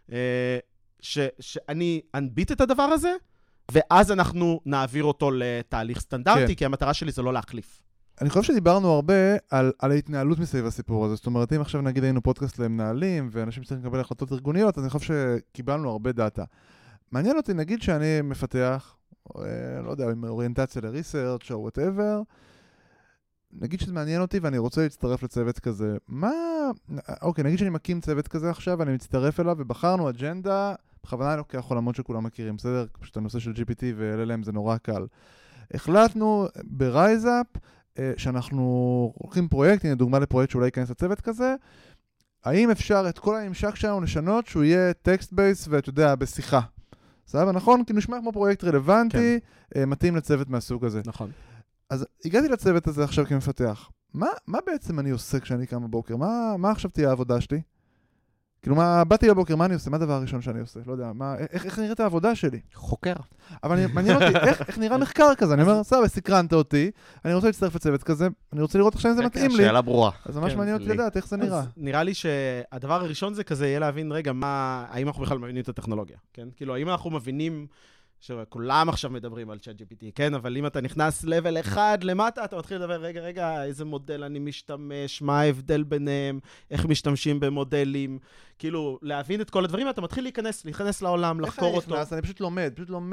שאני אנביט את הדבר הזה, ואז אנחנו נעביר אותו לתהליך סטנדרטי, כי המטרה שלי זה לא להחליף. אני חושב שדיברנו הרבה על ההתנהלות מסביב הסיפור הזה. זאת אומרת, אם עכשיו נגיד היינו פודקאסט למנהלים, ואנשים צריכים לקבל החלטות ארגוניות, אז אני חושב שקיבלנו הרבה דאטה. מעניין אותי, נגיד שאני מפתח, לא יודע, עם אוריינטציה לריסרצ' או whatever, נגיד שזה מעניין אותי ואני רוצה להצטרף לצוות כזה. אוקיי, נגיד שאני מקים צוות כזה עכשיו, ואני מצטרף אליו, ובחרנו אג'נדה, בכוונה אני לוקח עולמות שכולם מכירים, בסדר? פשוט הנושא של GPT ו-LLM זה נורא קל. החלטנו ברייזאפ, שאנחנו הולכים פרויקט, הנה דוגמה לפרויקט שאולי ייכנס לצוות כזה, האם אפשר את כל הממשק שלנו לשנות שהוא יהיה טקסט בייס ואתה יודע, בשיחה. סבבה, נכון? כי נשמע כמו פרויקט רלוונטי, מתאים לצוות מהסוג הזה. נכון. אז הגעתי לצוות הזה עכשיו כמפתח. מה בעצם אני עושה כשאני קם בבוקר? מה עכשיו תהיה העבודה שלי? כאילו, באתי בבוקר, מה אני עושה? מה הדבר הראשון שאני עושה? לא יודע, איך נראית העבודה שלי? חוקר. אבל מעניין אותי, איך נראה מחקר כזה? אני אומר, סבבה, סקרנת אותי, אני רוצה להצטרף לצוות כזה, אני רוצה לראות עכשיו אם זה מתאים לי. שאלה ברורה. אז ממש מעניין אותי לדעת איך זה נראה. אז נראה לי שהדבר הראשון זה כזה, יהיה להבין, רגע, האם אנחנו בכלל מבינים את הטכנולוגיה, כן? כאילו, האם אנחנו מבינים, שכולם עכשיו מדברים על ChatGPT, כן? אבל אם אתה נכנס לבל אחד למטה, אתה מתחיל לדבר, רגע, איזה מודל אני משתמש, מה ההבדל ביניהם, איך משתמשים במודלים, כאילו, להבין את כל הדברים, אתה מתחיל להיכנס לעולם, לחקור אותו. איך אני פשוט לומד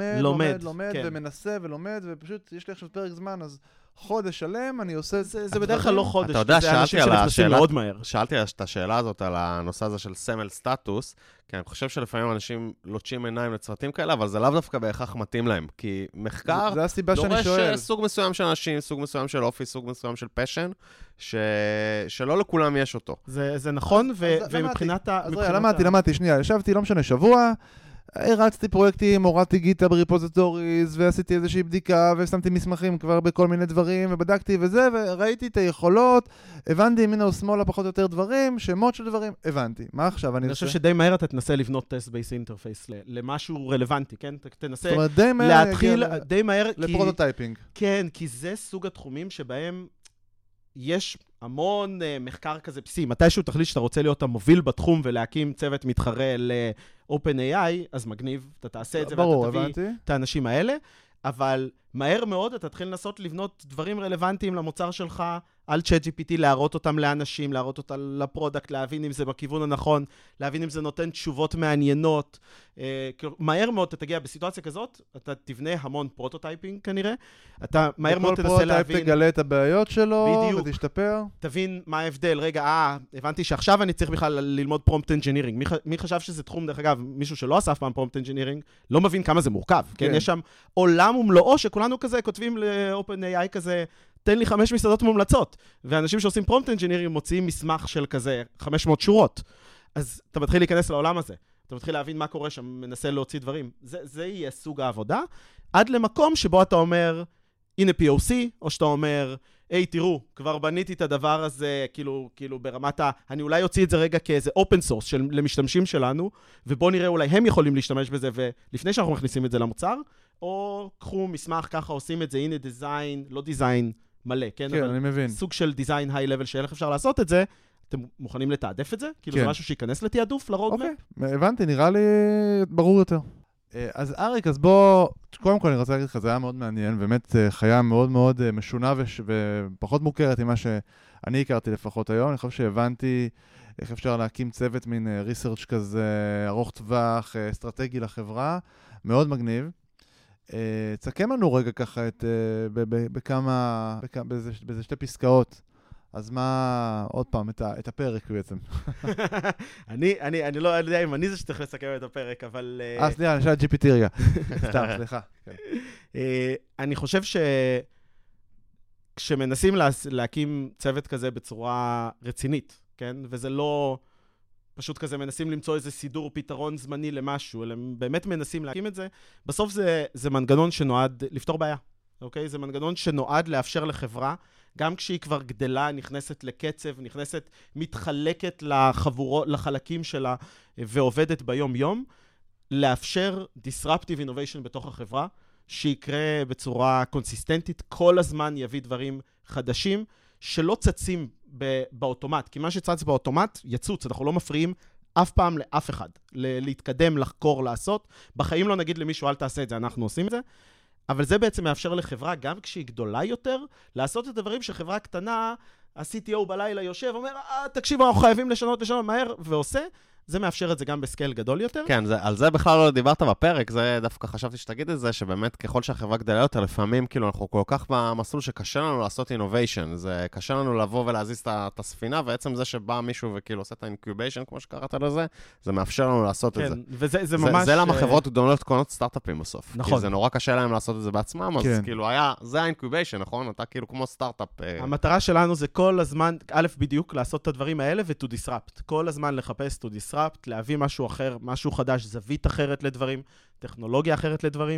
ומנסה ולומד, ופשוט יש לי עכשיו פרק זמן, אז חודש שלם, אני עושה... זה בדרך כלל לא חודש. אתה יודע, שאלתי את השאלה הזאת על הנושא הזה של סמל סטטוס, כי אני חושב שלפעמים אנשים לוטשים עיניים לצוותים כאלה, אבל זה לאו דווקא בהכרח מתאים להם, כי מחקר דורש סוג מסוים של אנשים, סוג מסוים של אופי, סוג מסוים של פשן, שלא לכולם יש אותו. זה נכון, ומבחינת... אז למדתי, שנייה, ישבתי, לא משנה, שבוע, הרצתי פרויקטים, הורדתי גיטה בריפוזיטוריז, ועשיתי איזושהי בדיקה, ושמתי מסמכים כבר בכל מיני דברים, ובדקתי וזה, וראיתי את היכולות, הבנתי ימינה או שמאלה פחות או יותר דברים, שמות של דברים, הבנתי. מה עכשיו אני חושב שדי מהר אתה תנסה לבנות טסט בייס אינטרפייס למשהו רלוונטי, כן? תנסה להתחיל די מהר לפרוטוטייפינג. כן, כי זה סוג התחומים שבהם יש המון מחקר כזה בסיסי. מתישהו תחליט שאתה רוצה להיות המוביל בתחום ולהקים צוות מתחרה ל-OpenAI, אז מגניב, אתה תעשה את זה ואתה תביא את האנשים האלה, אבל מהר מאוד אתה תתחיל לנסות לבנות דברים רלוונטיים למוצר שלך על ChatGPT, להראות אותם לאנשים, להראות אותם לפרודקט, להבין אם זה בכיוון הנכון, להבין אם זה נותן תשובות מעניינות. מהר מאוד אתה תגיע בסיטואציה כזאת, אתה תבנה המון פרוטוטייפינג כנראה, אתה מהר מאוד תנסה להבין... כל פרוטוטייפ תגלה את הבעיות שלו, ותשתפר. תבין מה ההבדל. רגע, הבנתי שעכשיו אני צריך בכלל ללמוד פרומפט אנג'ינירינג. מי חשב שזה תחום, דרך אגב, מישהו שלא אסף פעם פרומפט אנג'ינירינג, לא מבין כמה זה מורכב. כן? יש שם עולם ומלואו שכולנו כזה כותבים ל-OpenAI כזה, תן לי 5 מסעדות מומלצות. ואנשים שעושים פרומפט אנג'ינירינג מוציאים מסמך של כזה 500 שורות. אז אתה מתחיל להיכנס לעולם הזה. אתה מתחיל להבין מה קורה שם, מנסה להוציא דברים. זה יהיה סוג העבודה. עד למקום שבו אתה אומר, הנה POC, או שאתה אומר, היי, תראו, כבר בניתי את הדבר הזה, כאילו ברמת אני אולי אוציא את זה רגע כאיזה open source למשתמשים שלנו, ובוא נראה אולי הם יכולים להשתמש בזה, ולפני שאנחנו מכניסים את זה למוצר, או קחו מסמך ככה, עושים את זה, הנה דיזיין, לא דיזיין מלא, כן? כן, אני מבין. סוג של דיזיין היי לבל של איך אפשר לעשות את זה, אתם מוכנים לתעדף את זה? כאילו זה משהו שייכנס לתיעדוף, לרודמפ? אוקיי, הבנתי, נראה לי ברור יותר. אז אריק, אז בוא, קודם כל אני רוצה להגיד לך, זה היה מאוד מעניין, באמת חיה מאוד מאוד משונה ופחות מוכרת ממה שאני הכרתי לפחות היום. אני חושב שהבנתי איך אפשר להקים צוות מין ריסרצ' כזה ארוך טווח, אסטרטגי לחברה, מאוד מגניב. תסכם לנו רגע ככה באיזה 2 פסקאות. אז מה, עוד פעם, את הפרק בעצם. אני לא יודע אם אני זה שצריך לסכם את הפרק, אבל... סליחה, אני שאלה GPT רגע. סתם, סליחה. אני חושב כשמנסים להקים צוות כזה בצורה רצינית, כן? וזה לא פשוט כזה מנסים למצוא איזה סידור, פתרון זמני למשהו, אלא באמת מנסים להקים את זה. בסוף זה מנגנון שנועד לפתור בעיה, אוקיי? זה מנגנון שנועד לאפשר לחברה גם כשהיא כבר גדלה, נכנסת לקצב, מתחלקת לחלקים שלה ועובדת ביום-יום, לאפשר disruptive innovation בתוך החברה, שיקרה בצורה קונסיסטנטית, כל הזמן יביא דברים חדשים, שלא צצים באוטומט, כי מה שצץ באוטומט יצוץ, אנחנו לא מפריעים אף פעם לאף אחד, להתקדם, לחקור, לעשות. בחיים לא נגיד למישהו, אל תעשה את זה, אנחנו עושים את זה, אבל זה בעצם מאפשר לחברה, גם כשהיא גדולה יותר, לעשות את הדברים שחברה קטנה, ה-CTO בלילה יושב, אומר, תקשיבו, אנחנו חייבים לשנות מהר, ועושה, זה מאפשר את זה גם בסקייל גדול יותר. כן, על זה בכלל לא דיברת בפרק, זה דווקא חשבתי שתגיד את זה, שבאמת ככל שהחברה גדלה יותר, לפעמים כאילו אנחנו כל כך במסלול שקשה לנו לעשות innovation, זה קשה לנו לבוא ולהזיז את הספינה, ועצם זה שבא מישהו וכאילו עושה את ה-incubation, כמו שקראת לזה, זה מאפשר לנו לעשות את זה. וזה ממש... זה למה חברות גדולות קונות סטארט-אפים בסוף. נכון. כי זה נורא קשה להם לעשות את זה בעצמם, אז כאילו זה ה-incubation, נכון? אתה כאילו כמו סטארט-אפ. המטרה שלנו זה כל הזמן, א', בדיוק לעשות את הדברים האלה ו-to disrupt. כל הזמן לחפש to disrupt, להביא משהו אחר, משהו חדש, זווית אחרת לדברים, טכנולוגיה אחרת לדברים,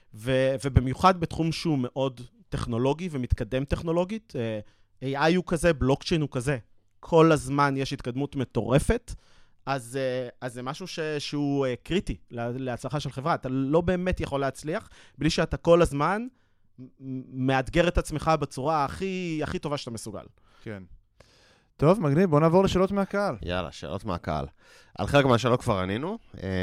ובמיוחד בתחום שהוא מאוד טכנולוגי ומתקדם טכנולוגית, AI הוא כזה, בלוקצ'יין הוא כזה. כל הזמן יש התקדמות מטורפת, אז זה משהו שהוא קריטי להצלחה של חברה. אתה לא באמת יכול להצליח, בלי שאתה כל הזמן מאתגר את עצמך בצורה הכי טובה שאתה מסוגל. כן. טוב, מגניב, בוא נעבור לשאלות מהקהל. יאללה, שאלות מהקהל. על חלק מהשאלות כבר ענינו.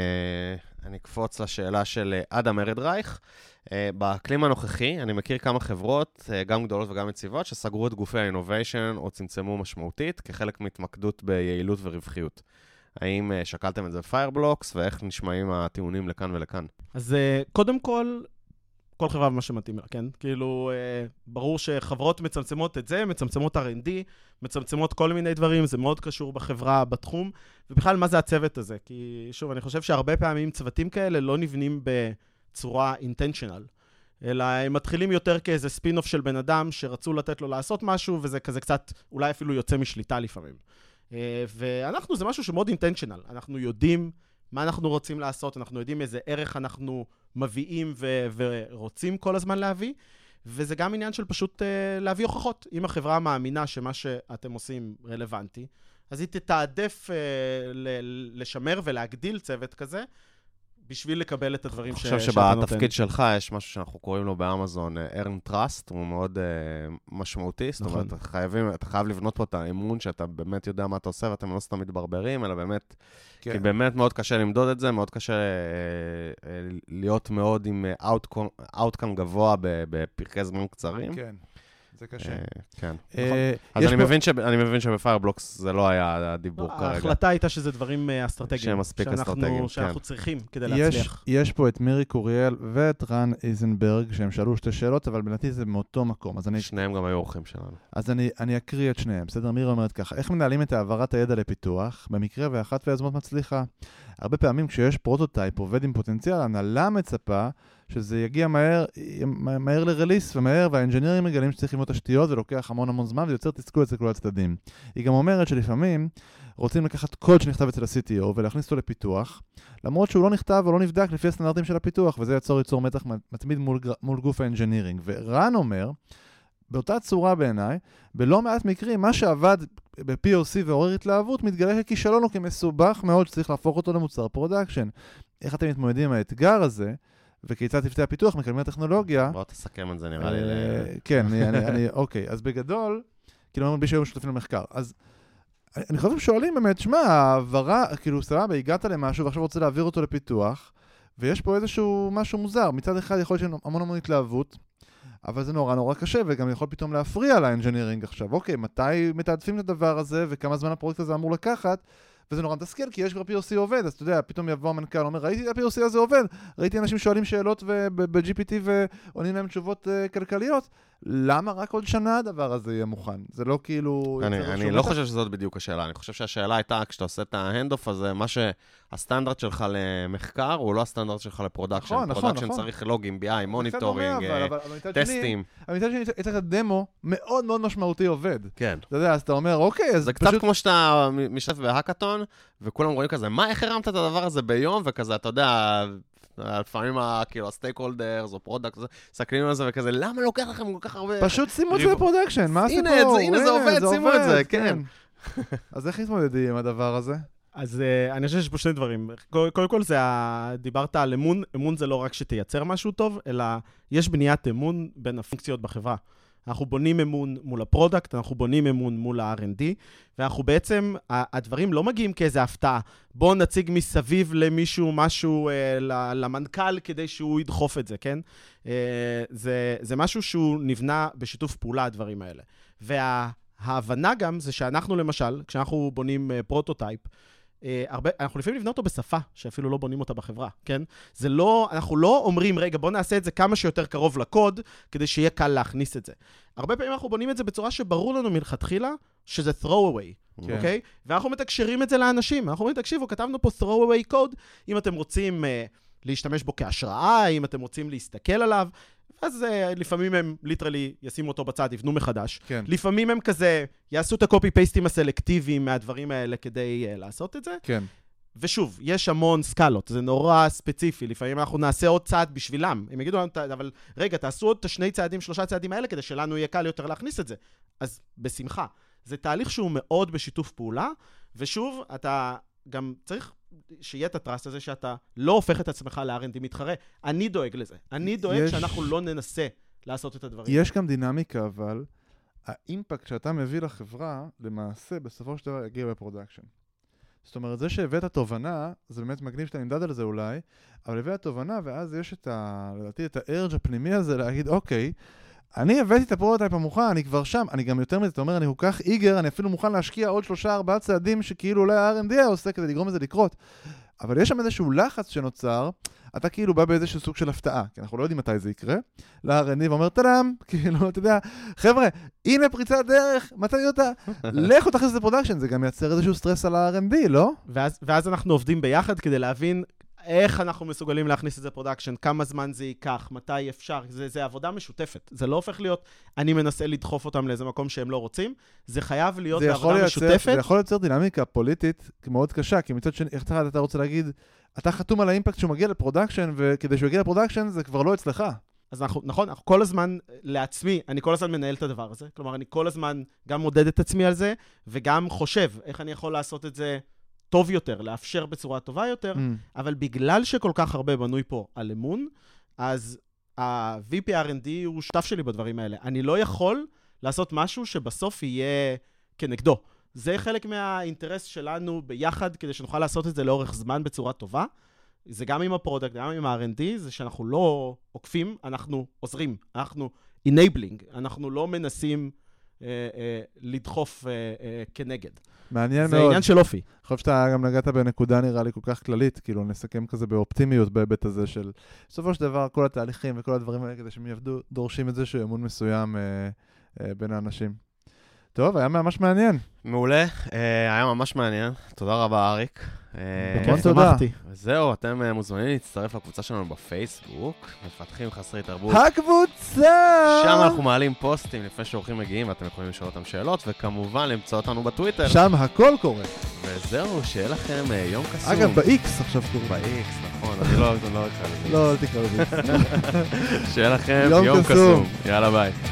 אני אקפוץ לשאלה של אדם ארדרייך. באקלים הנוכחי, אני מכיר כמה חברות, גם גדולות וגם יציבות, שסגרו את גופי האינוביישן או צמצמו משמעותית, כחלק מהתמקדות ביעילות ורווחיות. האם שקלתם את זה בפיירבלוקס, ואיך נשמעים הטיעונים לכאן ולכאן? אז קודם כל חברה במה שמתאים לה, כן? כאילו, ברור שחברות מצמצמות את זה, מצמצמות R&D, מצמצמות כל מיני דברים, זה מאוד קשור בחברה, בתחום, ובכלל, מה זה הצוות הזה? כי, שוב, אני חושב שהרבה פעמים צוותים כאלה לא נבנים בצורה intentional, אלא הם מתחילים יותר כאיזה ספין-אוף של בן אדם שרצו לתת לו לעשות משהו, וזה כזה קצת, אולי אפילו יוצא משליטה לפעמים. ואנחנו, זה משהו שמאוד intentional. אנחנו יודעים מה אנחנו רוצים לעשות, אנחנו יודעים איזה ערך אנחנו מביאים ורוצים כל הזמן להביא, וזה גם עניין של פשוט להביא הוכחות. אם החברה מאמינה שמה שאתם עושים רלוונטי, אז היא תתעדף לשמר ולהגדיל צוות כזה, בשביל לקבל את הדברים שאתה נותן. אני חושב שבתפקיד שלך יש משהו שאנחנו קוראים לו באמזון Earn Trust, הוא מאוד משמעותי, זאת אומרת, אתה חייב לבנות פה את האמון שאתה באמת יודע מה אתה עושה, ואתם לא סתם מתברברים, אלא באמת, כי באמת מאוד קשה למדוד את זה, מאוד קשה להיות מאוד עם outcome גבוה בפרקי זמן קצרים. כן. זה קשה. כן. אז אני מבין שבפיירבלוקס זה לא היה הדיבור כרגע. ההחלטה הייתה שזה דברים אסטרטגיים. שהם מספיק אסטרטגיים, שאנחנו צריכים כדי להצליח. יש פה את מירי קוריאל ואת רן איזנברג, שהם שאלו שתי שאלות, אבל בינתי זה מאותו מקום. שניהם גם היו אורחים שלנו. אז אני אקריא את שניהם. בסדר, מירי אומרת ככה, איך מנהלים את העברת הידע לפיתוח, במקרה ואחת והיזמות מצליחה? הרבה פעמים כשיש פרוטוטייפ עובד עם פוטנציאל, ההנהלה מצפה שזה יגיע מהר לרליס ומהר, והאנג'ינירים מגלים שצריך ללמוד תשתיות, ולוקח המון זמן, ויוצר תסכול אצל כל הצדדים. היא גם אומרת שלפעמים רוצים לקחת קוד שנכתב אצל ה-CTO, ולהכניס אותו לפיתוח, למרות שהוא לא נכתב או לא נבדק לפי הסטנדרטים של הפיתוח, וזה ייצור מתח מתמיד מול גוף האנג'ינירינג. ורן אומר, באותה צורה בעיניי, בלא מעט מקרים, מה שעבד ב-POC ועורר התלהבות, מתגלה ככישלון או כמסובך מאוד, שצריך להפוך אותו למוצר פרודקשן. איך אתם מתמודדים עם האתגר הזה, וכיצד צוותי הפיתוח מקדמים הטכנולוגיה? בוא תסכם את זה, נראה לי. כן, אוקיי. אז בגדול, כאילו, בלי שהיו משותפים למחקר. אז אני חושב ששואלים באמת, שמה, העברה, כאילו, סבבה, הגעת למשהו, ועכשיו רוצה להעביר אותו לפיתוח, ויש פה איזשהו משהו מוזר. מצד אחד יכול להיות המון התלהבות, אבל זה נורא קשה, וגם יכול פתאום להפריע לאנג'ינירינג עכשיו. אוקיי, מתי מתעדפים את הדבר הזה, וכמה זמן הפרויקט הזה אמור לקחת, וזה נורא מתסכל, כי יש כבר POC עובד, אז אתה יודע, פתאום יבוא המנכ"ל, אומר, ראיתי את ה-POC הזה עובד, ראיתי אנשים שואלים שאלות ב-GPT ועונים להם תשובות כלכליות, למה רק עוד שנה הדבר הזה יהיה מוכן? זה לא כאילו... אני לא חושב שזאת בדיוק השאלה, אני חושב שהשאלה הייתה, כשאתה עושה את ההנד-אוף הזה, מה שהסטנדרט שלך למחקר, הוא לא הסטנדרט שלך לפרודקשן. פרודקשן צריך לוגים, BI, מוניטורינג, טסטים. אבל מצד שני, צריך את דמו מאוד מאוד משמעותי עובד. כן. אתה יודע, אז אתה אומר, אוקיי, אז זה קצת כמו שאתה משתתף בהאקתון, וכולם רואים כזה, איך הרמת את הדבר הזה ביום, וכזה, אתה יודע, לפעמים כאילו הסטייק הולדרס או פרודקט, מסתכלים על זה וכזה, למה לוקח לכם כל כך הרבה... פשוט שימו את זה בפרודקשן, מה הסיפור? הנה זה עובד, שימו את זה, כן. אז איך התמודדים עם הדבר הזה? אז אני חושב שיש פה שני דברים. קודם כל, דיברת על אמון. אמון זה לא רק שתייצר משהו טוב, אלא יש בניית אמון בין הפונקציות בחברה. אנחנו בונים אמון מול הפרודקט, אנחנו בונים אמון מול ה-R&D, ואנחנו בעצם, הדברים לא מגיעים כאיזו הפתעה. בואו נציג מסביב למישהו משהו למנכ"ל כדי שהוא ידחוף את זה, כן? זה משהו שהוא נבנה בשיתוף פעולה, הדברים האלה. וההבנה גם זה שאנחנו למשל, כשאנחנו בונים פרוטוטייפ, אנחנו לפעמים נבנה אותו בשפה, שאפילו לא בונים אותה בחברה, כן? זה לא, אנחנו לא אומרים, רגע, בוא נעשה את זה כמה שיותר קרוב לקוד, כדי שיהיה קל להכניס את זה. הרבה פעמים אנחנו בונים את זה בצורה שברור לנו מלכתחילה, שזה throwaway, אוקיי? ואנחנו מתקשרים את זה לאנשים. אנחנו אומרים, תקשיבו, כתבנו פה throwaway code, אם אתם רוצים להשתמש בו כהשראה, אם אתם רוצים להסתכל עליו, אז לפעמים הם ליטרלי ישימו אותו בצד, יבנו מחדש. כן. לפעמים הם כזה יעשו את הקופי-פייסטים הסלקטיביים מהדברים האלה כדי לעשות את זה. כן. ושוב, יש המון סקלות, זה נורא ספציפי, לפעמים אנחנו נעשה עוד צעד בשבילם. הם יגידו לנו, אבל רגע, תעשו עוד את השני צעדים, 3 צעדים האלה, כדי שלנו יהיה קל יותר להכניס את זה. אז בשמחה. זה תהליך שהוא מאוד בשיתוף פעולה, ושוב, אתה גם צריך שיהיה את הטרסט הזה שאתה לא הופך את עצמך ל-R&D מתחרה. אני דואג לזה. אני דואג שאנחנו לא ננסה לעשות את הדברים. יש גם דינמיקה, אבל האימפקט שאתה מביא לחברה, למעשה, בסופו של דבר יגיע בפרודקשן. זאת אומרת, זה שהבאת תובנה, זה באמת מגניב שאתה נמדד על זה אולי, אבל הבאת תובנה, ואז יש לדעתי, את הארג' הפנימי הזה להגיד, אוקיי, אני הבאתי את הפרוטוטייפ המוכן, אני כבר שם, אני גם יותר מזה, אתה אומר, אני כל כך איגר, אני אפילו מוכן להשקיע עוד 3-4 צעדים שכאילו אולי ה-R&D עושה כדי לגרום לזה לקרות. אבל יש שם איזשהו לחץ שנוצר, אתה כאילו בא באיזשהו סוג של הפתעה, כי אנחנו לא יודעים מתי זה יקרה, ל-R&D ואומר, תדאם, כאילו, אתה יודע, חבר'ה, הנה פריצת דרך, מתי אותה? לכו תכניס את הפרודקשן, זה גם יצר איזשהו סטרס על ה-R&D, לא? ואז אנחנו עובדים ביחד כדי להבין איך אנחנו מסוגלים להכניס את זה פרודקשן, כמה זמן זה ייקח, מתי אפשר, זה עבודה משותפת. זה לא הופך להיות, אני מנסה לדחוף אותם לאיזה מקום שהם לא רוצים, זה חייב להיות בעבודה משותפת. זה יכול לייצר דינמיקה פוליטית מאוד קשה, כי מצד שני, איך אתה רוצה להגיד, אתה חתום על האימפקט שהוא מגיע לפרודקשן, וכדי שהוא יגיע לפרודקשן זה כבר לא אצלך. אז נכון, אנחנו כל הזמן לעצמי, אני כל הזמן מנהל את הדבר הזה, כלומר, אני כל הזמן גם מודד את עצמי על זה, וגם חושב איך אני יכול לעשות את זה טוב יותר, לאפשר בצורה טובה יותר, אבל בגלל שכל כך הרבה בנוי פה על אמון, אז ה-VP R&D הוא שותף שלי בדברים האלה. אני לא יכול לעשות משהו שבסוף יהיה כנגדו. זה חלק מהאינטרס שלנו ביחד, כדי שנוכל לעשות את זה לאורך זמן בצורה טובה. זה גם עם הפרודקט, גם עם ה-R&D, זה שאנחנו לא עוקפים, אנחנו עוזרים, אנחנו enabling, אנחנו לא מנסים לדחוף כנגד. מעניין מאוד. זה עניין של אופי. אני חושב שאתה גם נגעת בנקודה נראה לי כל כך כללית, כאילו נסכם כזה באופטימיות בהיבט הזה של בסופו של דבר כל התהליכים וכל הדברים האלה כדי שהם יעבדו, דורשים את זה שהוא אמון מסוים בין האנשים. טוב, היה ממש מעניין. מעולה, היה ממש מעניין. תודה רבה אריק. בכיף, שמחתי. וזהו, אתם מוזמנים להצטרף לקבוצה שלנו בפייסבוק, מפתחים חסרי תרבות. הקבוצה! שם אנחנו מעלים פוסטים לפני שאורחים מגיעים, ואתם יכולים לשאול אותם שאלות, וכמובן למצוא אותנו בטוויטר. שם הכל קורה. וזהו, שיהיה לכם יום קסום. אגב, ב-X עכשיו קורה. ב-X, נכון, אני לא אקרא לזה. לא, אל תקרא לזה. שיהיה לכם יום קסום. יאללה ביי.